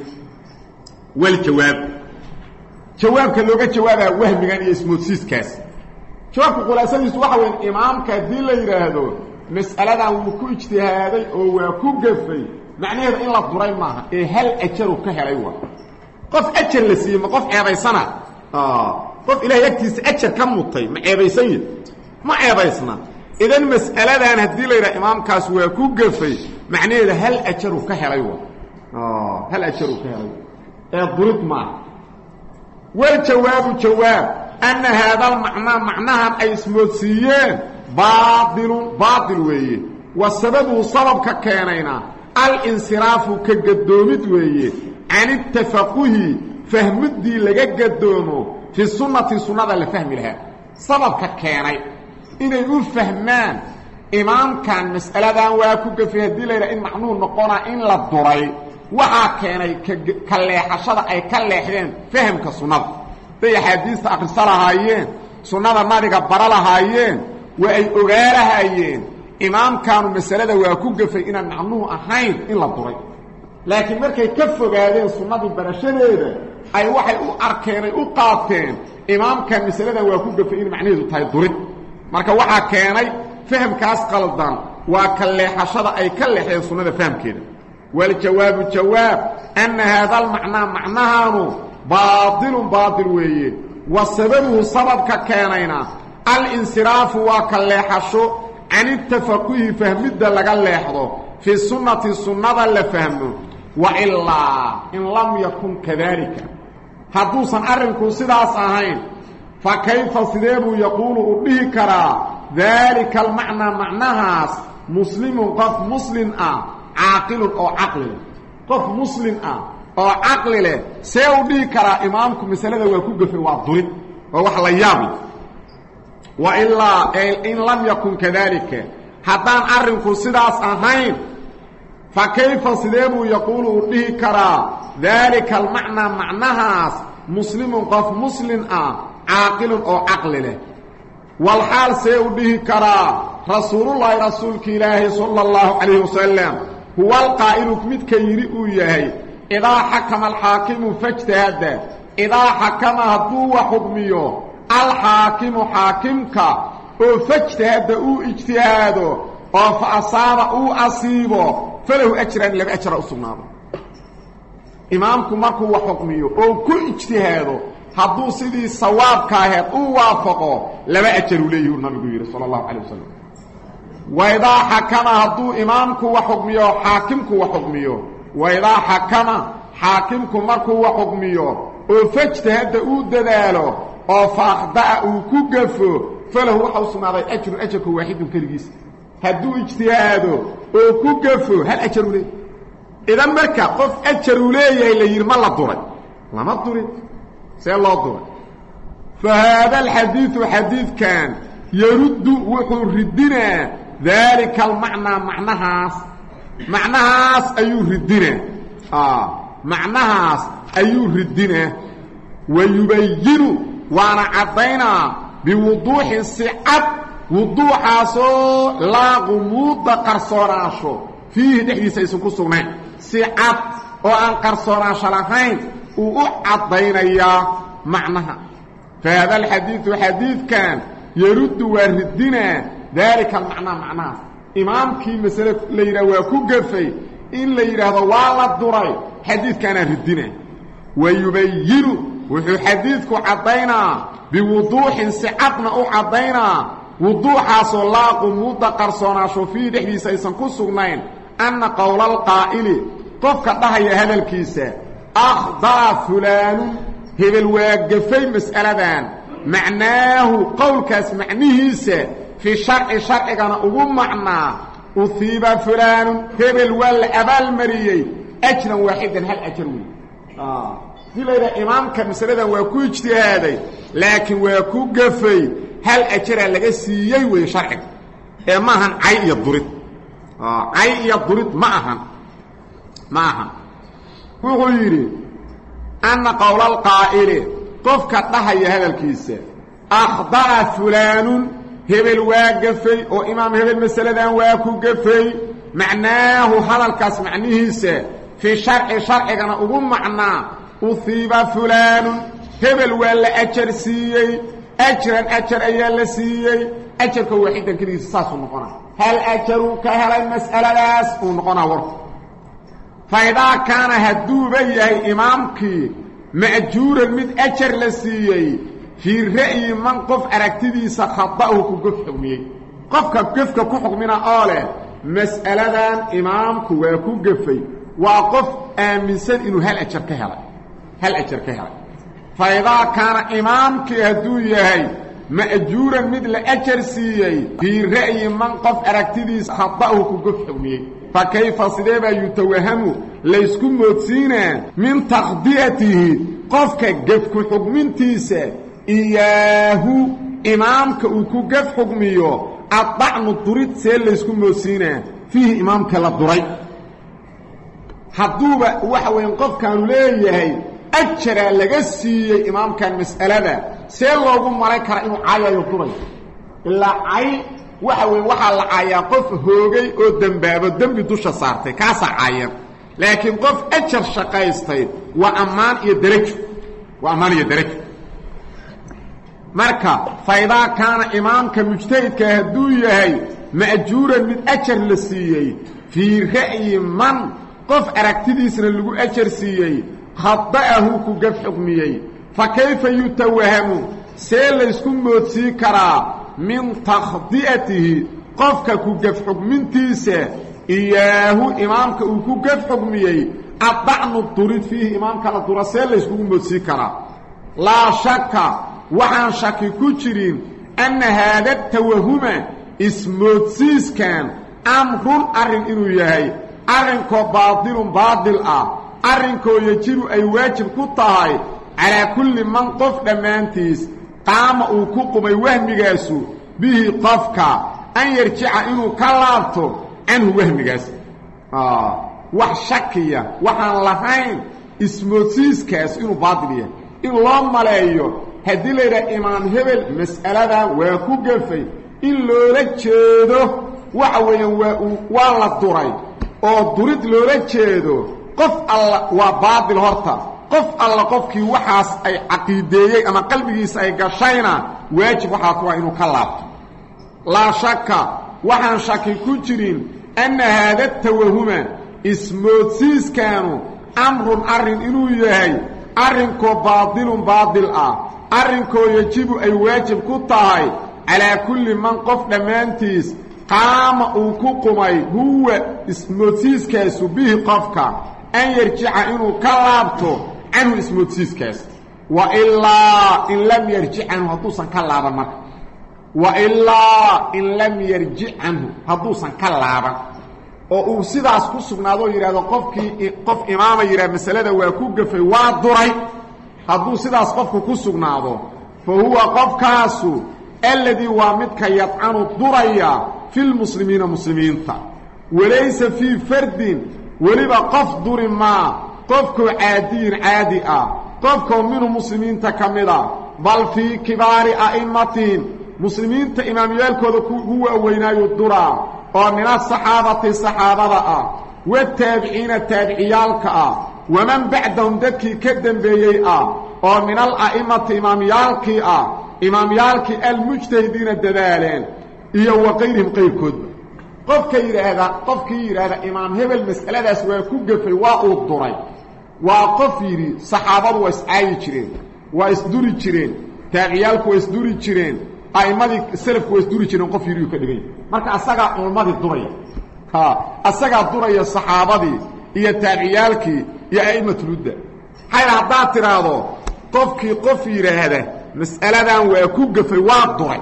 والجواب جواب كاللوغة جواب وهم يعني اسمه سيسكاس جواب قلاسان يسوحوا إمام كذيل يرهدو مسألة وكو اجتهادي او وكو قفي معناه إن لا الضرين معها إيه هل أجروا كهريوه قف أجر لسيما قف عيبيسنا آه قف إله يكتس أجر كم مطي ما عيبيسين ما عيبيسنا إذن مسألة أنا هدي لي إمام كاس وكو قفي معناه هل أجروا كهريوه آه هل أجروا كهريوه إيه الضرين معها والجواب جواب أن هذا المعنى معناها أي اسموسيين باطل باطل ويه والسبب سبب ككينينا الانصراف كقدومت ويه عن التفقه فهم الدي لغا قدومه في السنة سنة اللي فهم لها سبب ككيني إنه يقول فهمان إمام كان مسألة دان واكوك في هدي ليلة إن معنوه نقونا إن للضري وحا كيني كالليحشة أي كالليحين فهم كسنة دي حديث أقصرها هايين سنة مالك برالها هايين وأي أغارها أيين إمام كانوا مسألة ويكوك في إن نعنوه أحين إلا الضري لكن مركا يكفوا هذين السنة البرشدة أي واحد أركين أقاتين إمام كان مسألة ويكوك في إن معنيه تاي الضري مركا واحد كاني فهم كاس قلدان وكالليحة شضا أي كالليحة السنة فهم كده والجواب الجواب أن هذا المعنى معناه باطل باطل ويه والسبب سبب ككينينا الانصراف وكالليحشو عن التفقه فهمد لغا ليحدو في السنة السنة اللي فهمه وإلا إن لم يكن كذلك hadduusan arrinku sidaas ahayn fa kayfa sideebuu yaquulu u dhihi karaa daalika almacnaa macnahaas muslimun qof muslin ah caaqilun oo caqli leh qof muslin ah oo caqli leh see u dhihi karaa imaamku masalada waa ku gafay waa durid waa wax la yaab leh wa ilaa in lam yakun kadalika haddaan arrinku sidaas ahayn fa kayfa sideebuu yaquulu u dhihi karaa daalika almacnaa macnahaas muslimun qof muslin ah caaqilun oo caqli leh walxaal see u dhihi karaa rasuulullaahi rasuulka ilaahi sala allahu calayhi wasalam huwa alqaa'ilu midka yidhi uu yahay idaa xakama alxaakimu fajtahada idaa xakama hadduu wax xukmiyo alxaakimu xaakimka oo fajtahada uu ijtihaado oo fa asaaba uu asiibo falahu ajran laba ajra u sugnaado imaamku markuu wax xukmiyo oo ku ijtihaado hadduu sidii sawaabka ahayd uu waafaqo laba ajar uu leeyahay nabigu yiri sallallahu alayhi wasallam wayda hakama hadduu imaamku wax xukmiyo xaakimku wax xukmiyo wayda hakama xaakimku markuu wax xukmiyo oo fajtahada uu dadaalo oo faaqda uu ku gafo falahu waxa uu sugnaaday ajru ajrku waahidun kaligiis hadduu ijtihaado oo ku gafo hal ajru leeyahay idan marka qof ajru leeyahay la yiri ma la duray lama durin سيالله فهذا الحديث حديث كان يرد وحو ردنا ذلك المعنى معناهاس معناهاس أيو ردنا آه معناهاس أيو ردنا ويبين وانا عطينا بوضوح السعب وضوح سو لا غموض قرصوراشو فيه دحدي سيسكو سغنين سعب وان قرصوراش لهين وأعطينا معناها فهذا الحديث حديث كان يرد وردنا ذلك المعنى معناه إمام كي مسألة ليرا وكوغفي إن ليرا ضوال الدري حديث كان ردنا ويبين وحو حديثك عطينا بوضوح سعقنا أعطينا وضوح صلاق مدقر صناشو في دحدي سيسنكو سغنين أن قول القائل قفك ضحي هذا الكيسة أخضع فلان هذا الواقفي مسألة معناه قول كاس معنيهيس في شرع شرع كان أقول معنى أصيب فلان هذا الوال أبال مريي أجرا واحدا هل أجروي آه إذا إمام كمسألة واكو اجتهادي لكن واكو قفي هل أجرا لغا سيي ويشرع إماهن عي يضرد آه عي يضرد معهن معهن وغيري أن قول القائل قفك ضحي هذا الكيسة أخضع فلان هبل واقفي وإمام هبل مسألة واكو قفي معناه هذا الكاس معنيهيسة في شرع شرع كان أقول معناه أصيب فلان هبل ولا أجر سيي أجرا أجر أيال سيي أجرك واحدا كده ساس ونقنا هل أجرك هل المسألة لاس ونقنا ورد فإذا كان هدو بيه إمامك مأجورا من أجر لسيي في رأي من قف أركتدي سخطأه كقف حكمي قفك قفك كحكمنا آله مسألة إمامك ويكو قفي وقف آمنسان إنه هل أجر كهلا هل أجر كهلا فإذا كان إمامك هدو يهي مأجورا مثل أجر سيي في رأي من قف أركتدي سخطأه كقف حكمي فكيف صديبا يتوهم ليسكن موتسينا من تخضيته قفك قفك حكمنتيسا إياه إمامك وكو قف حكميو الطعن الضريد سيل ليسكن موتسينا فيه إمامك للضريد حدوبا وحوين قف كانوا ليهي أجرى لغسي إمامك المسألة سيل لغو مريكا إنو عايا يضريد إلا عاي waxaway waxa la caayaa qof hoogay oo dambaabo dambi dusha saartay kaasa caayar laakiin qof ajar shaqaystay waa amaan iyo darajo waa amaan iyo darajo marka fayda kana imaamka mujtahidka haduu yahay maajuuran mid ajar la siiyay fi ra'yi man qof aragtidiisna lagu ajar siiyay khadaahu ku gaf xukmiyay fa kayfa yutawahamu seel isku moodsi karaa من تخضئته قفك كجف حكمنتيسه إياه إمامك وكجف حكميه الضعن الدريد فيه إمام كلا درسين ليسكو مدسي كرا لا شك وحان شك كجرين أن هذا التوهم اسموتسيس كان أمر أرن إنو يهي أرنكو باطل باطل آه أرنكو يجب أي واجب كتاهي على كل من قف دمانتيس قام أوكوكم أي وهميقاسو به قفك أن يرجع إنو كلابتو عنه وهميقاسو آه وحشكية وحان لهين اسموتسيس كاس إنو باطلية إن الله ملايو هدي ليرا إمام هبل مسألة ويكو قفي إن لولا جيدو وحوين والله الدري أو دريد لولا جيدو قف الله وباطل هرطة قف الله قفكي وحاس أي عقيدية أما قلبي سأي قشينا واجب وحاكوا إنو كلابتو لا شك وحان شكي كجرين أن هذا التوهم اسموتسيس كانوا أمر أرن إنو يهي أرنكو باطل باطل آه أرنكو يجب أي واجب كتاهي على كل من قف دمانتيس قام أوكوكمي هو اسموتسيس كاسو به قفك أن يرجع إنو كلابتو عنه اسموتسيس كاس وإلا إن لم يرجع عنه هدوسا كلابا مك وإلا إن لم يرجع عنه هدوسا كلابا oo uu sidaas ku sugnaado yiraahdo qofkii qof imaam yiraahdo masalada waa ku gafay waa duray haduu sidaas qofku ku sugnaado fa huwa qofkaasu alladhi waa midka yad'anu duraya fil muslimiina muslimiinta walaysa fi fardin waliba qof duri ma qofku caadiin caadi ah qofku minhu muslimiinta kamida bal fi kibaari a'immatin muslimiinta imaamiyalkooda ku huwa weynaayo duraa ومن الصحابة الصحابة والتابعين التابعيالك ومن بعدهم دكي كدن بيئي ومن الأئمة إماميالك إماميالك المجتهدين الدلالين إيه وغيرهم غير كد قف كير هذا قف كير هذا إمام هبل المسألة دا سوى كوغ في واقو الضري وقف يري صحابة واسعاي جرين واسدوري جرين تابعيالك واسدوري جرين أئمة السلف واسدوري جرين قف يريو كدغين marka asaga ulmadi duraya ha asaga duraya saxaabadii iyo taabiciyalkii iyo a'imatul huda hayr hadaa tiraado qofkii qof yiraahda mas'aladan waa ku gafay waa duray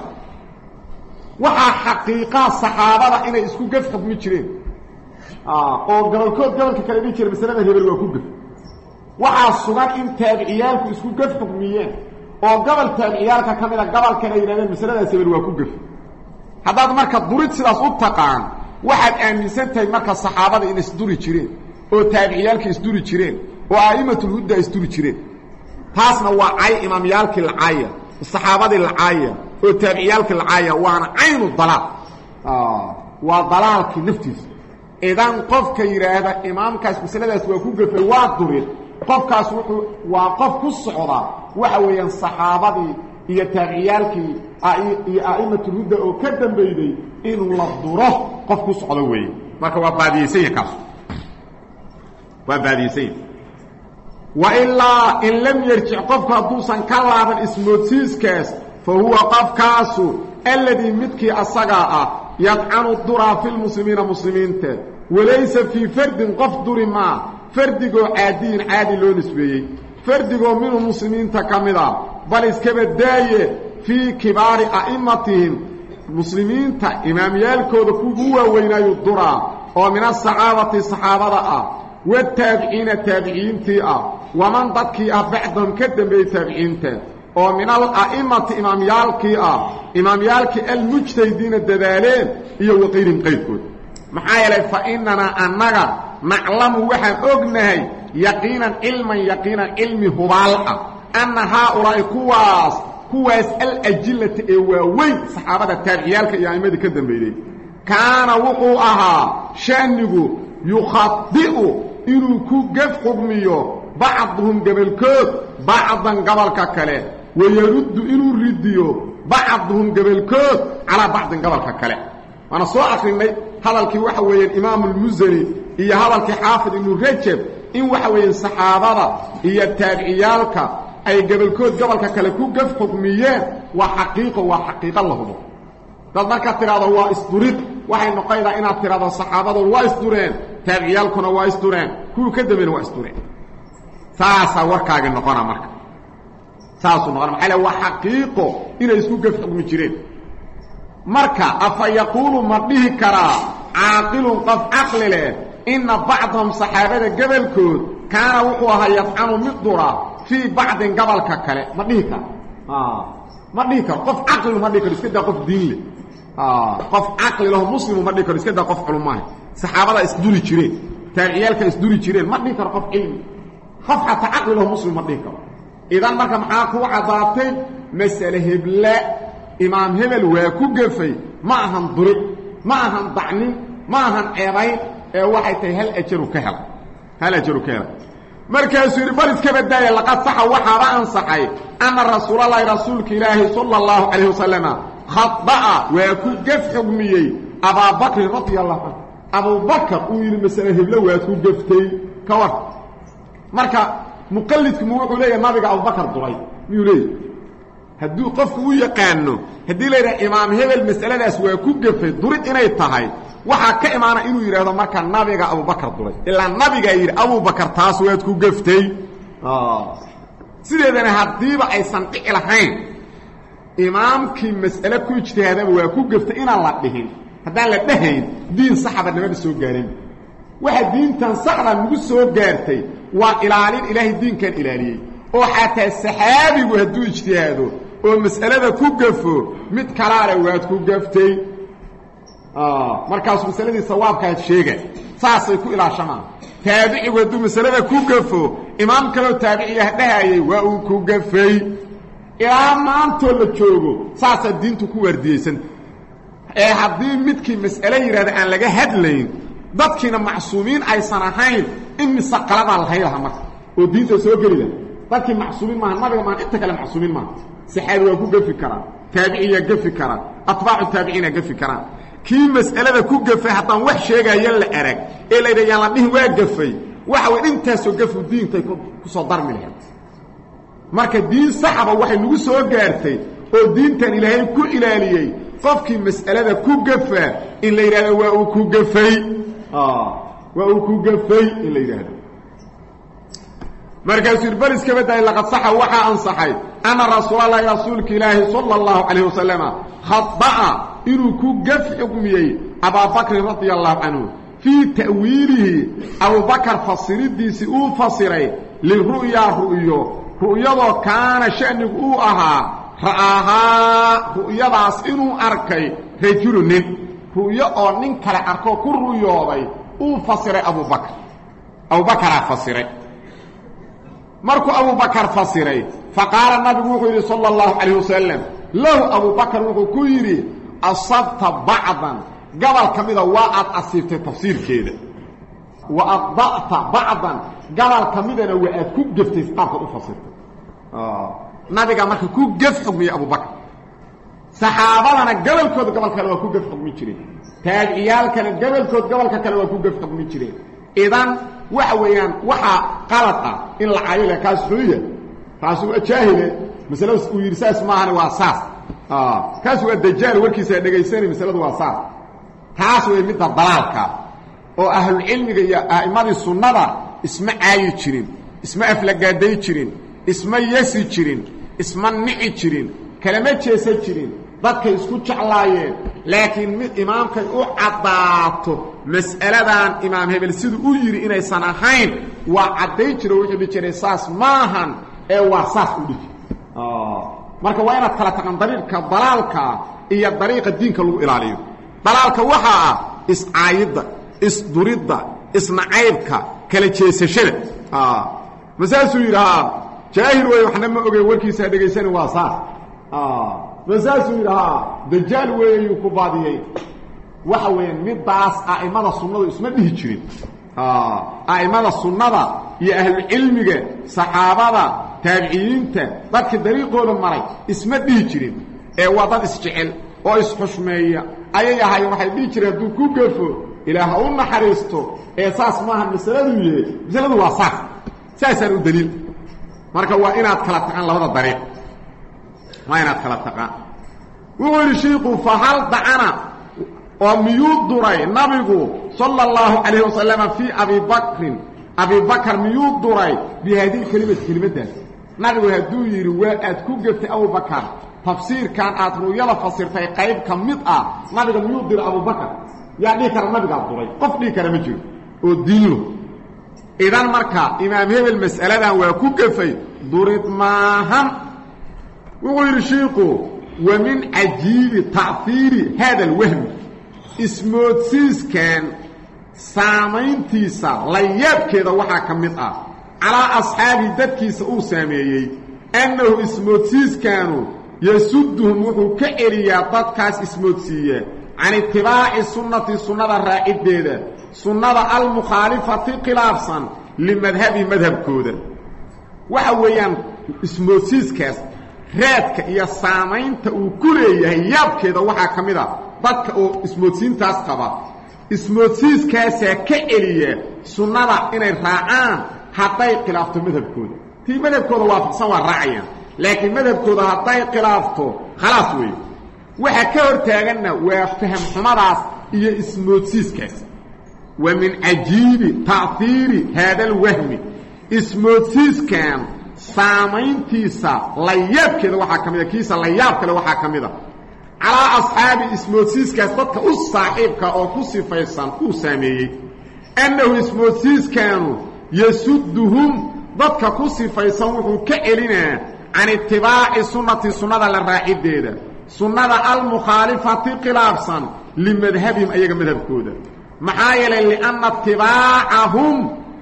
waxa xaqiiqa saxaabada inay isku gaf xukmi jireen ah oo gobolkood gobolka kale dhigi jiray masalada hebel waa ku gaf waxa sugan in taabiciyalku isku gaf xukmiyeen oo gobol taabiciyalka kamida gobol kale yiraahdeen masalada hebel waa ku gaf haddaad marka durid sidaas u taqaan waxaad aaminsantahay marka saxaabada in isduri jireen oo taabiciyalka isduri jireen oo a'imatul huda isduri jireen taasna waa ay imaamiyalka lacaaya saxaabada lacaaya oo taabiciyalka lacaaya waana aynu dalaal ah waa dalaalki naftiisa idan qofka yiraahda imaamkaas misaladaas waa ku gafay waa durid qofkaas wuxuu waa qof ku socda waxa weeyaan saxaabadii iyo taabiciyalkii iyo a'imatul huda oo ka dambeeyay inuu la duro qof ku socdo weey marka waa baadiyay kaas waa baadiyay wa illa in lam yarji qofka duusan ka laaban ismoodsiiskaas fa huwa qafkaasu alladhi midki asaga ah yad'anu dura fil muslimiina muslimiinta walaysa fi fardin qof duri ma fardigo caadiin caadi loo nisbeeyay fardigo minhu muslimiinta kamida bal iskaba daaye في كبار أئمتهم مسلمين تا إماميالكو دكوهوا وينايو الدرا ومن الصحابة الصحابة والتابعين التابعين تيا ومن ضدكي بعدهم كدن بالتابعين تا ومن الأئمة إماميالكي إماميالكي المجتهدين الدلالين إيو وغيرهم قيدكو محايا فإننا أننا نعلم وحن أغنهي يقينا علما يقينا علمي هبالة أن هؤلاء كواس كواس الأجلة إيواوين صحابة التابعيالك يا إمادي كدن بيدي كان وقوعها شأنه يخطئ إنو كو قف حكميو بعضهم قبل كوب بعضا قبل ككالي ويرد إنو رديو بعضهم قبل كوب على بعض قبل ككالي وانا سوء أخرين هذا الكي وحوين إمام المزني إيا هذا الكي حافظ إنو رجب إن وحوين صحابة إيا التابعيالك أي قبل كود قبل كالكو قف حكميين وحقيقة وحقيقة الله دو داد مركا ترادا هو اسدوريد وحي نقايدا إنا ترادا الصحابة هو اسدورين taabiciyaalkuna waa isdureen kuwii ka dambeeyna waa isdureen saasaa warkaaga noqona marka saasuu noqona maxaa waa xaqiiqo inay isku gaf xukmi jireen marka afa yaquulu ma dhihi karaa caaqilun qof caqli leh inna bacdahum saxaabada gabalkood kaana wuxuu ahaa yafcanu mid dura fii bacdin gabalka kale ma dhihi karo ma dhihi karo qof caqli ma dhihi karo iska daa qof diin leh qof caqli leh muslimu ma dhihi karo iska daa qof culumaaha saxaabada isduri jireen taabiciyaalka isduri jireen ma dhihi karo qof cilmi qof xataa caqli leh muslim ma dhihi karo idan marka maxaa ku cadaatay mas'ale hebla imaam hebel waa ku gafay ma ahan duri ma ahan dacnin ma ahan ceebayn ee waxay tahay hal ajaru ka hel hal ajaru ka hel markaasuu yidhi bal iska badaaya laqad saxa waxaaba ansaxay anna rasuulallaahi rasuulka ilaahi sala allahu calayh wasalama khada'a waa ku gaf xugmiyey abaabakrin radia allahu canhu abubakar uu yidhi masale heblo waad ku gaftay ka war marka muqallidkimu wuxuu leeyahay nabiga abubakar duray miyuu leeyahy hadduu qofku u yaqaano haddii la yidhaha imaam hebel masaladaas waa ku gafay durid inay tahay waxaa ka imaana inuu yidhaahdo marka nabiga abubakar duray ilaa nabigaa yidhi abubakar taas waad ku gaftay sideedana haddiiba aysan dhici lahayn imaamkii mas'ale ku ijtihaadaba waa ku gaftay inaan la dhihin haddaan la dhahayn diin saxaba namada soo gaarin waxa diintan saxda nagu soo gaartay waa ilaalin ilaahay diinkan ilaaliyey oo xataa saxaabigu hadduu ijtihaado oo mas'alada ku gafo mid kalaale waad ku gaftay markaas masaladii sawaabkaad sheega saasay ku ilaashamaan taabicigu hadduu masalada ku gafo imaam kaloo taabiciya dhahayay waa uu ku gafay ilaa maantoo la joogo saasaa diintu ku waardiyeysan ee haddii midkii mas'ale yidhahda aan laga hadlayn dadkiina macsuumiin aysan ahayn in mise qaladaa lahay laha marka oo diinta soo geli laha dadkii macsuumiin maaha nabiga maaha inta kale macsuumiin maaha saxaabi waa ku gafi karaan taabiciyaa gafi karaan atbaacu taabiciina gafi karaan kii mas'alada ku gafay haddaan wax sheegaya la arag ee la yidha yaan la dhihin waa gafay waxa way intaasoo gafu diintay ku soo darmi lahayd marka diin saxaba waxay nagu soo gaartay oo diintan ilaahay ku ilaaliyey qofkii mas'alada ku gafaa in la yidhahdo waa uu ku gafay waa uu ku gafay in la yidhaahdo markaasuu yidhi bal iska badaay laqad saxa waxaa ansaxay anna rasuulallaahi rasuulka ilaahi sala allahu calayh wasalama khada'a inuu ku gaf xukmiyey abaabakrin radia allahu canhu fii ta'wiilihi abubakar fasiridiisii uu fasiray liru'yaa ru'yo ru'yadoo kaana sha'nigu uu ahaa ra'aahaa ru'yadaas inuu arkay rajulu nin ru'yo oo nin kale arkoo ku ru'yooday uu fasiray abubakar abubakaraa fasiray markuu abubakar fasiray faqaala nabigu wuxuu yidhi sala allahu calayh wasalam lahu abubakar wuxuu ku yidhi asabta bacdan gabal ka mida waa aad asiibtay tafsiirkeeda wa aqda'ta bacdan gabal ka midana waa aad ku gaftay qaabkaad u fasirtay nabiga marka ku gaf xugmiyey abubakar saxaabadana gabalkooda gobol kale waa ku gaf xugmi jireen taabiciyaalkana gabalkood gobolka kale waa ku gaf xugmi jireen idan waxa weeyaan waxa qalad ah in la caayilo kaas xuliya kaas waa jaahile mas'alada uu yirsaas maahan waa saas ah kaas waa dajaal warkiisa dhageysanay mas'aladu waa saas taas way mid dalaalka oo ahlul cilmiga iyo aa'imadii sunnada isma caayi jirin isma aflagaaday jirin isma yasi jirin isma nici jirin kalama jeesa jirin dadka isku jeclaayeen laakiin mid imaamkay u cadaato mas'aladan imaam hebel siduu u yiri inaysan ahayn waa caday jiro wixii jiray saas maahan ee waa saas u dhigi ah marka waa inaad kala taqaan dariiqka dalaalka iyo dariiqa diinka lagu ilaaliyo dalaalka waxa ah iscaayida isduridda isnacaybka kala jeesashada ah masaasu yiraahdo jaahil way waxna ma ogay warkiisa dhageysan waa saas ah masaasu yiraahdo dajaal way ku baadiyay waxa weyn midaas aimada sunnadu isma dhihi jirin ah aimada sunnada iyo ahli cilmiga saxaabada taabiciinta dadka dariiqooda maray isma dhihi jirin ee wadad isjecel oo isxushmeeya ayay ahay waxay dhihi jireen duu ku gafo ilaaha u naxariisto ee saas maaha masaladu yahay masaladu waa sax saasan u daliil marka waa inaad kala taqaan labada dariiq waa inaad kala taqaan wuxuu sheekhu fa hal dacana oo miyuu duray nabigu صلى الله عليه وسلم في أبي بكر أبي بكر ميود دراي بهذه الكلمة كلمة نبي هدو يرواء كوجت أبو بكر تفسير كان أترو يلا فسر في قيب كمطأ نبي ميود در أبو بكر يعني كرم نبي قال دراي قف لي كرم يجي ودينه إذا مركا إمام هذه المسألة ده وكوجفي درت معهم وغير شيقه ومن عجيب تعثير هذا الوهم اسموتسيس كان سامين تيسا لياب كده وحا كمطأ على أصحاب دادكيس أو ساميي أنه اسموتسيس كانوا يسدهم وحو كإريا دادكاس اسموتسية عن اتباع السنة السنة الرائدة سنة المخالفة قلافا لمذهب مذهب كودا وحويا اسموتسيس كاس raadka iyo saamaynta uu ku leeyahay yaabkeeda waxa kamida dadka oo ismoodsiintaas qaba ismoodsiiskaas ka celiya sunnada inay raacaan haday khilaafto madhabkooda tii madhabkooda waafaqsan waa raacayaan laakiin madhabkooda haday khilaafto khalaas weey waxa ka hortaagana waa faham xumadaas iyo ismoodsiiskaas wa min ajibi ta'thiri hada alwahmi ismoodsiiskan saamayntiisa layaabkeeda waxa kamida kiisa layaab kale waxa kamida ala asxaabi ismoodsiiskaas dadka u saaxiibka oo ku sifaysan uu saameeyay annahu ismoodsiiskanu yasudduhum dadka ku sifaysan wuxuu ka celinaa an ittibaa'i sunnati sunnada la raacideeda sunnada al mukhalifati khilaafsan limadhabihim ayaga madhabkooda maxaa yeelay li anna ittibaa'ahum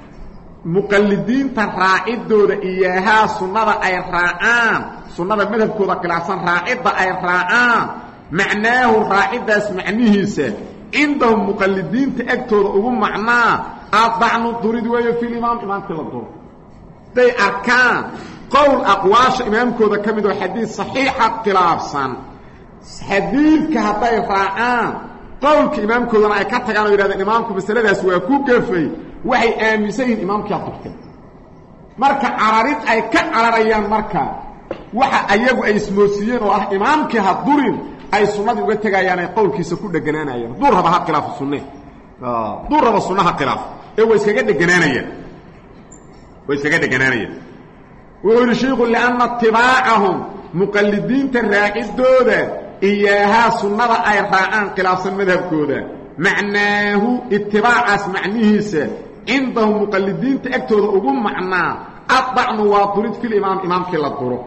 مقلدين تراعدود إياها سنة أي راعان سنة مذهب كودا قلعصان راعدة أي راعان معناه راعدة اسمعنيه سا عندهم مقلدين تأكتور أقوم معناه أضعنوا الدريد ويو في الإمام إمام كلا الدور دي أركان قول أقواش إمام كودا كمدو حديث صحيحة قلعصان حديث كهتاي راعان قول كإمام كودا أي كتغانو إرادة إمامكو بسلالة سواكو كفي waxay aaminsan imaamkii hadurtay marka cararid ay ka cararayaan marka waxa ayagu ay ismoosiyeen oo ah imaamkii hadurin ay sunnadii uga tagayaan ay qowlkiisa ku dhaganaanayaan dur raba khilaaf sunnah ah dur raba sunnaha khilaaf ee way iskaga dhaganaanayaan way iskaga dhaganaanayaan wuxuu sheekhu laana ittibaa'ahum muqallidiin taraa'idooda iyaha sunnada ay raacaan khilaafsan madhabkooda معناه اتباع اسمعنيه عندهم مقلدين تأكتوا أقوم معنا أطعن واطرد في الإمام إمام كي لطره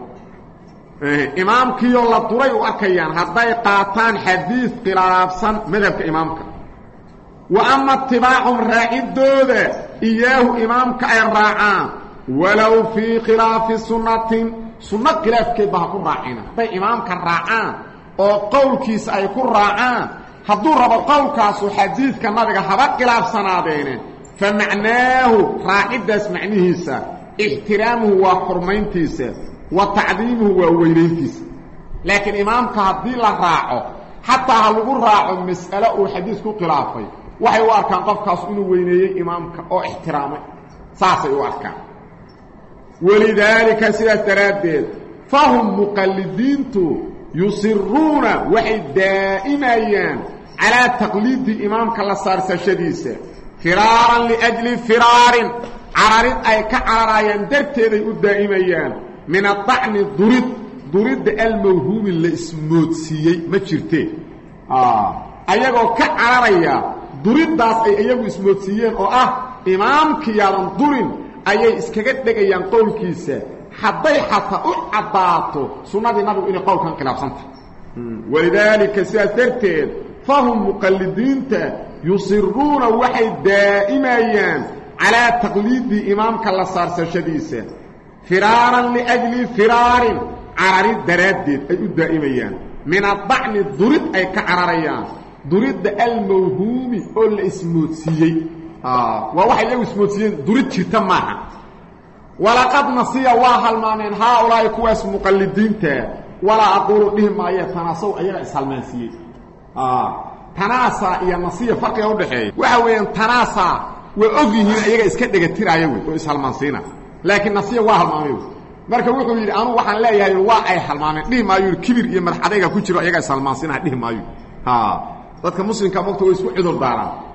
إمام كي لطره وأكيان هذا قاطان حديث قلافا مذهب إمامك وأما اتباعهم رائد دودة إياه إمامك أي راعان ولو في خلاف سنة سنة خلاف كي بهكو راعين هذا إمامك راعان أو قول كيس أي كو راعان hadduu rabo qowlkaasu xadiidka nabiga haba khilaafsanaadeen famacnaahu raacidaas macnihiisa ixtiraamuhu waa xurmayntiisa wa tacdiimuhu waa weynayntiisa laakiin imaamka haddii la raaco xataa ha lagu raaco mas'alo uu xadiis ku khilaafay waxay u arkaan qofkaas inuu weyneeyey imaamka oo ixtiraamay saasay u arkaan walidaalika sidaas daraaddeed fahum muqallidiintu يصرون وحي دائماً على تقليد إمامك الله صار سشديسة فرارا لأجل فرار عرارض أي كعرايا درتين دائماً من الطعن الضرد ضرد الموهوم اللي اسمه سيئي ما تشرتين آه أيقو كعرايا ضرد داس أي أيقو اسمه سيئي أو أه إمامك يالان ضرد أي اسكاقت لك ينقول كيسة حتى حتى أعطاته سنة النبي إنه قول كان خلاف سنة ولذلك سياسرتين فهم مقلدين يصرون وحي دائما على تقليد إمامك الله صار سشديسا فرارا لأجل فرار عراري درادد أي دائما من الضعن الضرد أي كعراريان ضرد الموهوم أو الاسموتسيي آه وواحد له اسموتسيي ضرد شرطان معها ولقد نصي واهل مانين هؤلاء كواس مقلدين تا ولا أقول لهم ما يتناسوا أيها إسلامانسيين آه تناسى إيا نصي فرق يوضحي وحوين تناسى وأغيهين أيها إسكدك الترايوي وإسلامانسينا لكن نصي واهل مانين marka wuxuu yiri anu waxaan leeyahay waa ay halmaameen dhih maayo kibir iyo marxadayga ku jiro ayaga salmaansiina dhih maayo ha dadka muslimka waqti way isku cidur daaraan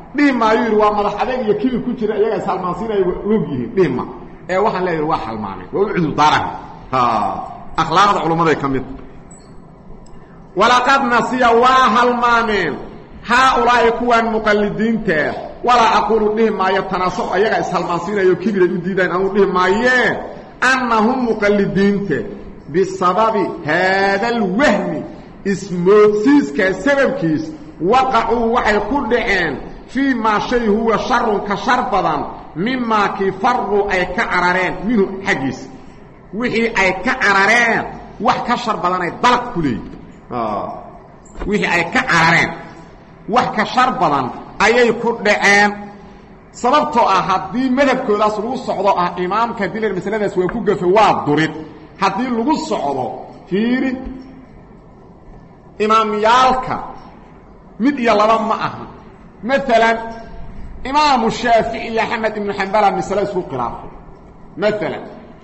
dhima yiri waa madax adeeg iyo kibir ku jira iyaga salmaansiinay og yihiin dhima ee waxaan leeyahay waa halmaamay waa u cudur daaran ha akhlaaqda culimada kamid walaqad nasiya wa halmaameen haulaa kuwan muqallidiinta wala aqulu dhima yatanasu iyaga salmaansiinayo kibir u diidaan aanu dhimaayeen annahum muqallidiinta bisababi hada alwahmi ismoodsiiska sababkiis waqa'u waxay ku dhaceen في ما شيء هو شر كشر بدن مما كفروا أي كعرارين منه حجيس وحي أي كعرارين وح كشر بدن أي ضلق كلي آه. وحي أي كعرارين وح كشر بدن أي كردعين سببتو أحد دي مذهب كلاس لغو الصعودة إمام كديل المسألة دي سويكوغ في واد دوريد حد دي لغو الصعودة فيري إمام يالك مد يالله ما أهم مثلا امام الشافعي احمد بن حنبل من ثلاث قراءه مثلا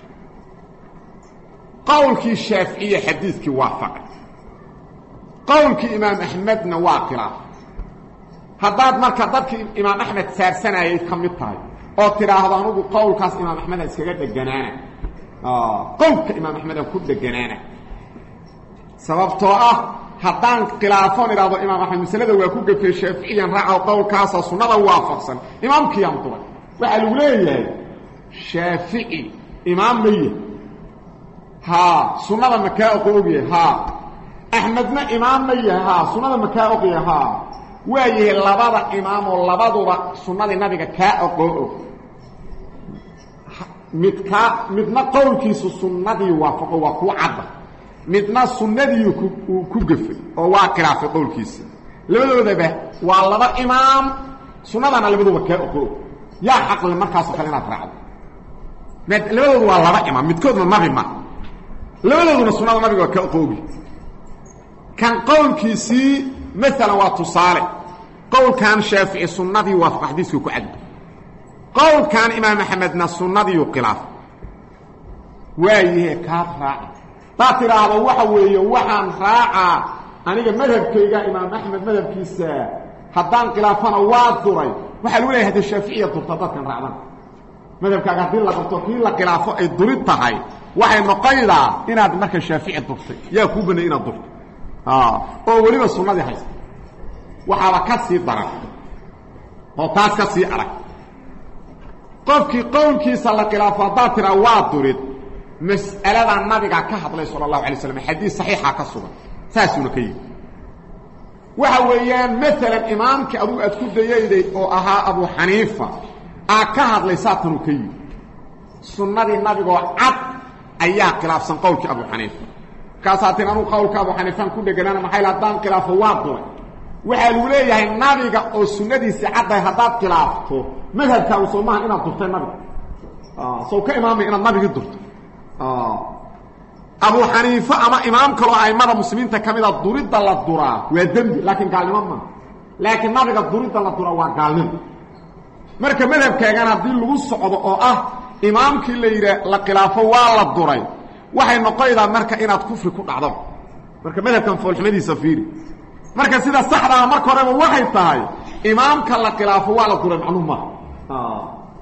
قولك الشافعي حديثك وافق قولك امام احمد نواقرا هذا marka dadki imam ahmed saarsanayay kamid tahay oo tiraahdo anigu qowlkaas imam ahmed iskaga dhaganaana ah qowlka imam ahmed ku dhaganaana sababtoo ah haddaan khilaafon iraado imaam axmed masalada waa ku gafay shaaficiyan raaco qowlkaasa sunnada waafaqsan imaamkii aan duray waxa lagu leeyahay shaafici imaam maya ha sunnada makaa oqoogaya ha axmedna imaam maya ha sunnada makaa oqaya ha waayahay labada imaam oo labaduba sunnadii nabiga kaa oqoo midka midna qowlkiisu sunnadii waafaqo waa ku cadda midna sunnadii ku gafay oo waa khilaafay qowlkiisa labadoodaba waa laba imaam sunnadana labaduba ka oqoo yaa xaq leh markaas kale inaad raacdo mid labadoodu waa laba imaam midkoodna nabi ma labadooduna sunnada nabiga ka oqoogi kan qowlkiisi mesela waa tusaale qowlkan shaafici sunnadii waa xadiisku ku cad qowlkan imaam ahmedna sunnadii khilaaf waayahay ka raac taatiraado waxa weeye waxaan raaca aniga madhabkayga imaam ahmed madhabkiisa haddaan khilaafana waa duray waxa lagu leeyahay shaafici durta dadkan raacdan madhabkaaga hadii la qabto kii la khilaafo ay durid tahay waxay noqonaydaa inaad marka shaafici durtay yaa ku banay inaad durto ah oo waliba sunnadii haysta waxa ka sii daran oo taas ka sii arag qofkii qowlkiisa la khilaafo taatira waa durid مسألة النبي كهض صلى الله عليه وسلم حديث صحيحة كالصغر ساسونا كيه وحويان مثلا إمامك أبو أتكد يدي أو أها أبو حنيفة أكهض لساتنا كيه سنة النبي عد أيها خلاف سنقولك أبو حنيفة كاساتين أنو قولك أبو حنيفة كده جنانا محايلة دان خلاف واضح وحلو ليه النبي أو السنة دي سعادة هداد خلافته ماذا كاوصل معها إنا الدرتين النبي آه سو كإمامي إنا النبي الدرتين آه. أبو حنيفة أما إمام كلو أئمة المسلمين تكمل الدوريد الله الدراء ويدمج لكن قال لهم لكن ما بقى الدوريد الله الدراء وقال لهم مركب مذهب كان عبد الله الصعود أو أه إمام كل يرى لخلافه والله الدراء وحي نقيدا مركب إن كفر كل أعظم مركب مذهب كان فول حميدي سفيري مركب سيدا الصحراء مركب ربا وحي تاي إمام كان لخلافه والله الدراء معلومة آه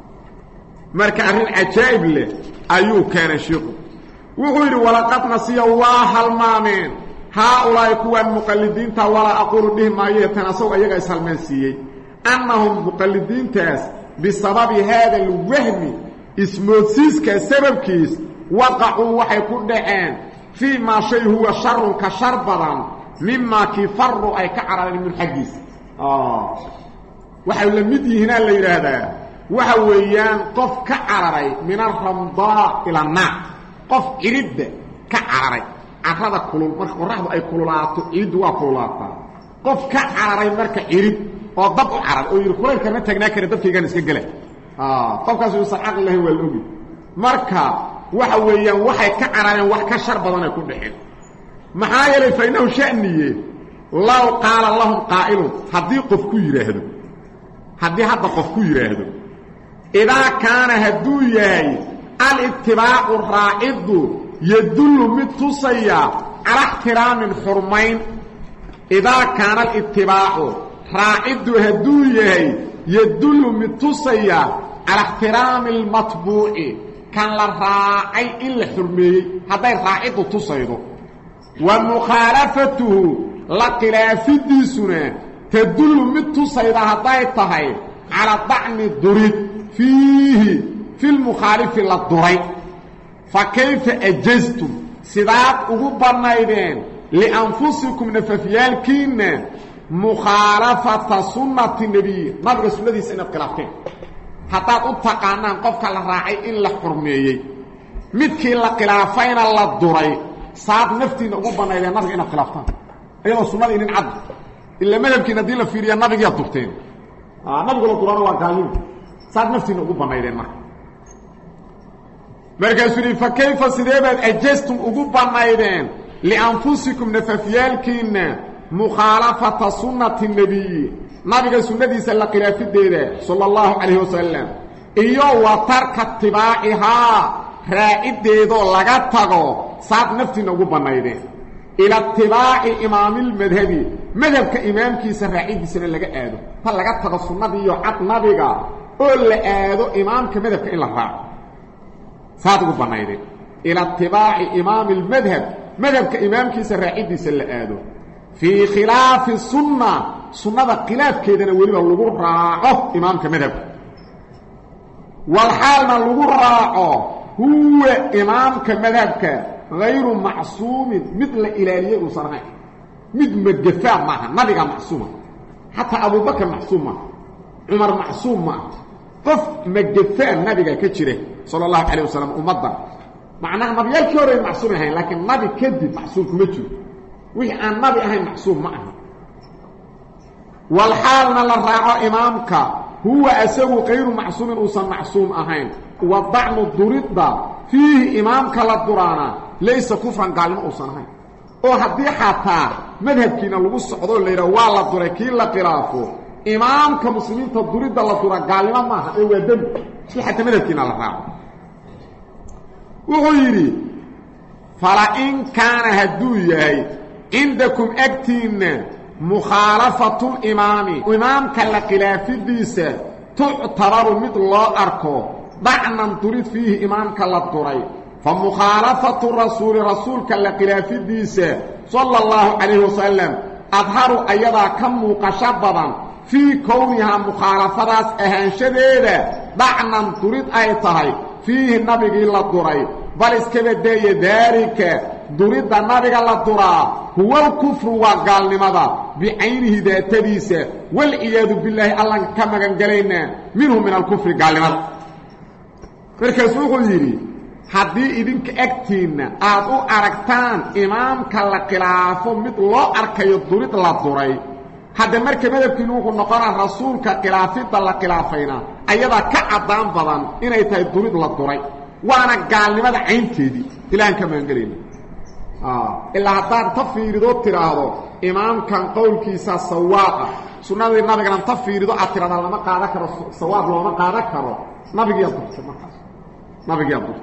مركب عرين عجائب له أيوه كان الشيخ وغير ولقد نسي الله المامين هؤلاء كوان مقلدين ولا أقول بهم ما يتناسوا أيها السلمانسيين أنهم مقلدين تاس بسبب هذا الوهم اسموسيس كسبب كيس وقعوا وحيكون دعان فيما شيء هو شر كشر بدن مما كفروا أي كعرى من الحديث آه وحيو لمدي هنا الليل هذا وحويان قف كعرري من الرمضاء إلى النار قف إرد كعرري عرض كلول مرخ ورحض أي كلولات إرد وكلولات قف كعرري مرك إرد وضبط عرر ويركولين كما تغناك ردبك يغان اسكا قلع آه قف كاسو يصحق الله هو الأبي مركا وحويان وحي كعرري وحي كشر بدنا يكون بحين محايا فإنه شأنيه لو قال اللهم قائل هدي قف كيره هدي هذا قف كيره إذا كان هدوياي الاتباع الرائد يدل متصيا على احترام الحرمين إذا كان الاتباع رائد هدوياي يدل متصيا على احترام المطبوع كان لراعي إلا حرمي هذا راعيته تصيده ومخالفته لقلاف الديسنا تدل متصيدا هدايتها على طعن الضريد فيه في المخالف للضريد فكيف أجزتم سيدات أغبرنايدين لأنفسكم نففيالكين مخالفة سنة النبي نبغى سنة دي سنة قلافتين حتى أتقانا قفك الراعي إلا حرميي مدكي إلا قلافين الله الضريد صعب نفتي أغبرنايدين نبغى إلا قلافتين أيضا سنة دي ننعد إلا ملبكي نديلا فيريا نبغى يطبتين آه نبغى القرآن وقالين صعب نفتي أغبرنايدين نبغى مركزوني فكيف سيدابات أجزتم أغبرنايدين لأنفسكم نففيالكين مخالفة سنة النبي نبغى سنة دي سلا قلاف الديدة صلى الله عليه وسلم إيو وترك اتباعها رائد ديدو لغتغو صعب نفتي أغبرنايدين إلى اتباع إمام المذهبي مذهب كإمام كيس رائد سنة لغا آدو فلغتغو سنة دي يعط نبغى قول آدو إمام كمذهب كإلا رائد صادق بنايدين الى اتباع امام المذهب مذهب كامام كيس راعيدي سلاادو في خلاف السنه سنه خلاف كيدنا وليبا لوغو راعو امام كمذهب والحال ما لوغو راعو هو امام كمذهب غير معصوم مثل الهيه وصنعه مثل مجفاء معها نبي معصوم حتى ابو بكر معصوم عمر معصوم قف مجفاء النبي كجيره صلى الله عليه وسلم امضى معناها نبيال كوري معصوم هين لكن نبي كذب معصوم كمجو وهي ان نبي هين معصوم معه والحال ما لراعو امامك هو اسو غير معصوم وصن معصوم اهين وضعن الضريد فيه امامك للدرانا ليس كفرا قال ما وصن هين او حدي حتى مذهبكينا لو سقدو ليرا وا لا دركي لا قرافو امامك مسلمين تضريد الله ترى قال ما هو دم في حتى مذهبكينا لراعو وغيري فلا إن كان هدوية عندكم أكتين مخالفة الإمام وإمام كالقلاف الديسة تعتبر مثل الله أركو دعنا تريد فيه إمام كالطري فمخالفة الرسول رسول كالقلاف الديسة صلى الله عليه وسلم أظهر أيضا كم مقشبضا في كونها مخالفة أهان شديدة دعنا تريد أيطهي فيه النبي إلا الدري بل اسكبدي ذلك دريد النبي إلا الدري هو الكفر وقال لماذا بعينه ذاتديسة والعياذ بالله الله كما قالنا منه من الكفر قال لماذا فركسوه يري حدي إذنك أكتين أعطوا أركتان إمام كالقلافه مثل الله أركي الدريد إلا الدري هذا مركب مذهبكي نوحو نقرأ الرسول كقلافة الله قلافينا أيضا كعدان بضان إنا يتاي الدريد للدري وانا قال لماذا عين تيدي إلا أنك ما نقريني آه. إلا هدان تفير دو تراهدو إمام كان قول كيسا سواقا سنة النبي كان تفير دو أتراهد لما قادك سواق لما قادك نبي يضر نبي يضر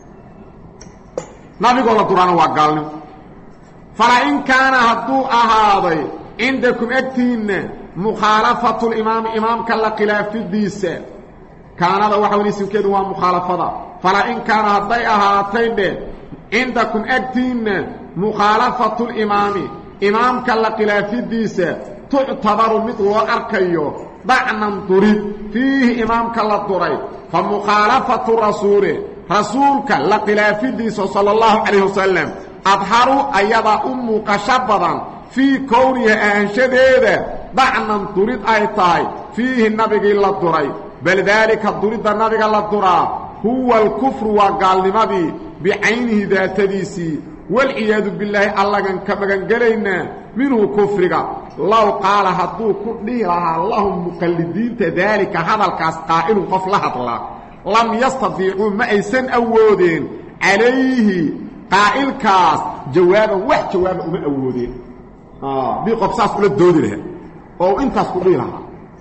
نبي قول الدرانا وقالنا فلئن كان هدو أهاضي عندكم أكتين مخالفة الإمام إمام كلا قلاف الديسة كان هذا وحاول اسم كده هو مخالفة فلئن كان هدي أهاتين عندكم أكتين مخالفة الإمام إمام كلا قلاف الديسة تعتبر مثل أركيو دعنا تريد فيه إمام كلا الدري فمخالفة الرسول رسولك لقلاف الديسة صلى الله عليه وسلم أظهروا أيضا أمك شبضا في كونه أنشديده دعنا تريد أيطاي فيه النبي إلا الدري بل ذلك الدريد النبي إلا الدري هو الكفر وقال لماذا بعينه ذات ديسي والعياذ بالله الله كما قالنا منه كفرك لو قال هدو كلها اللهم مقلدين ذلك هذا الكاس قائل قفلها الله لم يستطيعوا ما يسن أودين عليه قائل كاس جوابا واحد جوابا وما أودين آه بيقبصاص كل الدود لها أو انت تقولي لها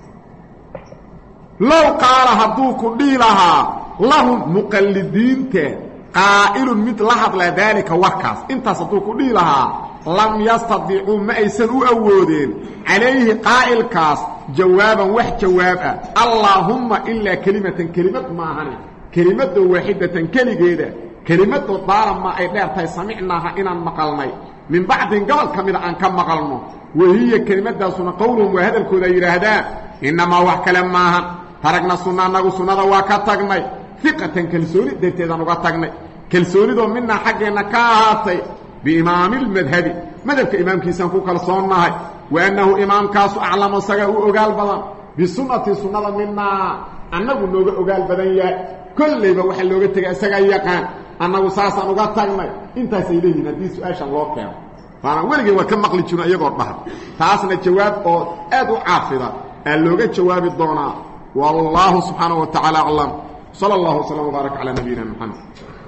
لو قال هدو كلي لها لهم مقلدين قائل مثل لحظ لذلك وكاس انت ستقولي لها لم يستطيعوا ما يسنوا أودين عليه قائل كاس جوابا وح جوابا اللهم إلا كلمة كلمة ما هني كلمة واحدة كلمة كلمة دارا ما إدارتها سمعناها إنا مقالني من بعد قال كمير أن كم مقالنا وهي كلمة دا سنة قولهم وهذا الكذير هذا إنما وح كلام ماهن تركنا سنة نغو سنة واكتاقني ثقة كالسولي ديتيدا نغتاقني كالسولي دو منا حقنا كاهاتي بإمام المذهب مذهب إمام كيسان فوق الصنة وأنه إمام كاسو أعلم السجاء أقال بدن بسنة سنة منا أنه نوغ أقال بدن كل ما وحل لوغ تجا السجاء يقان أنه ساسا نغتاقني انت سيدي ندي سؤال الله كام فأنا ولقي وكم مقلي شنو يقول بحر تاسنا الجواب أو أدو عافظة اللوغة جواب الضونا والله سبحانه وتعالى أعلم صلى الله وسلم وبارك على نبينا محمد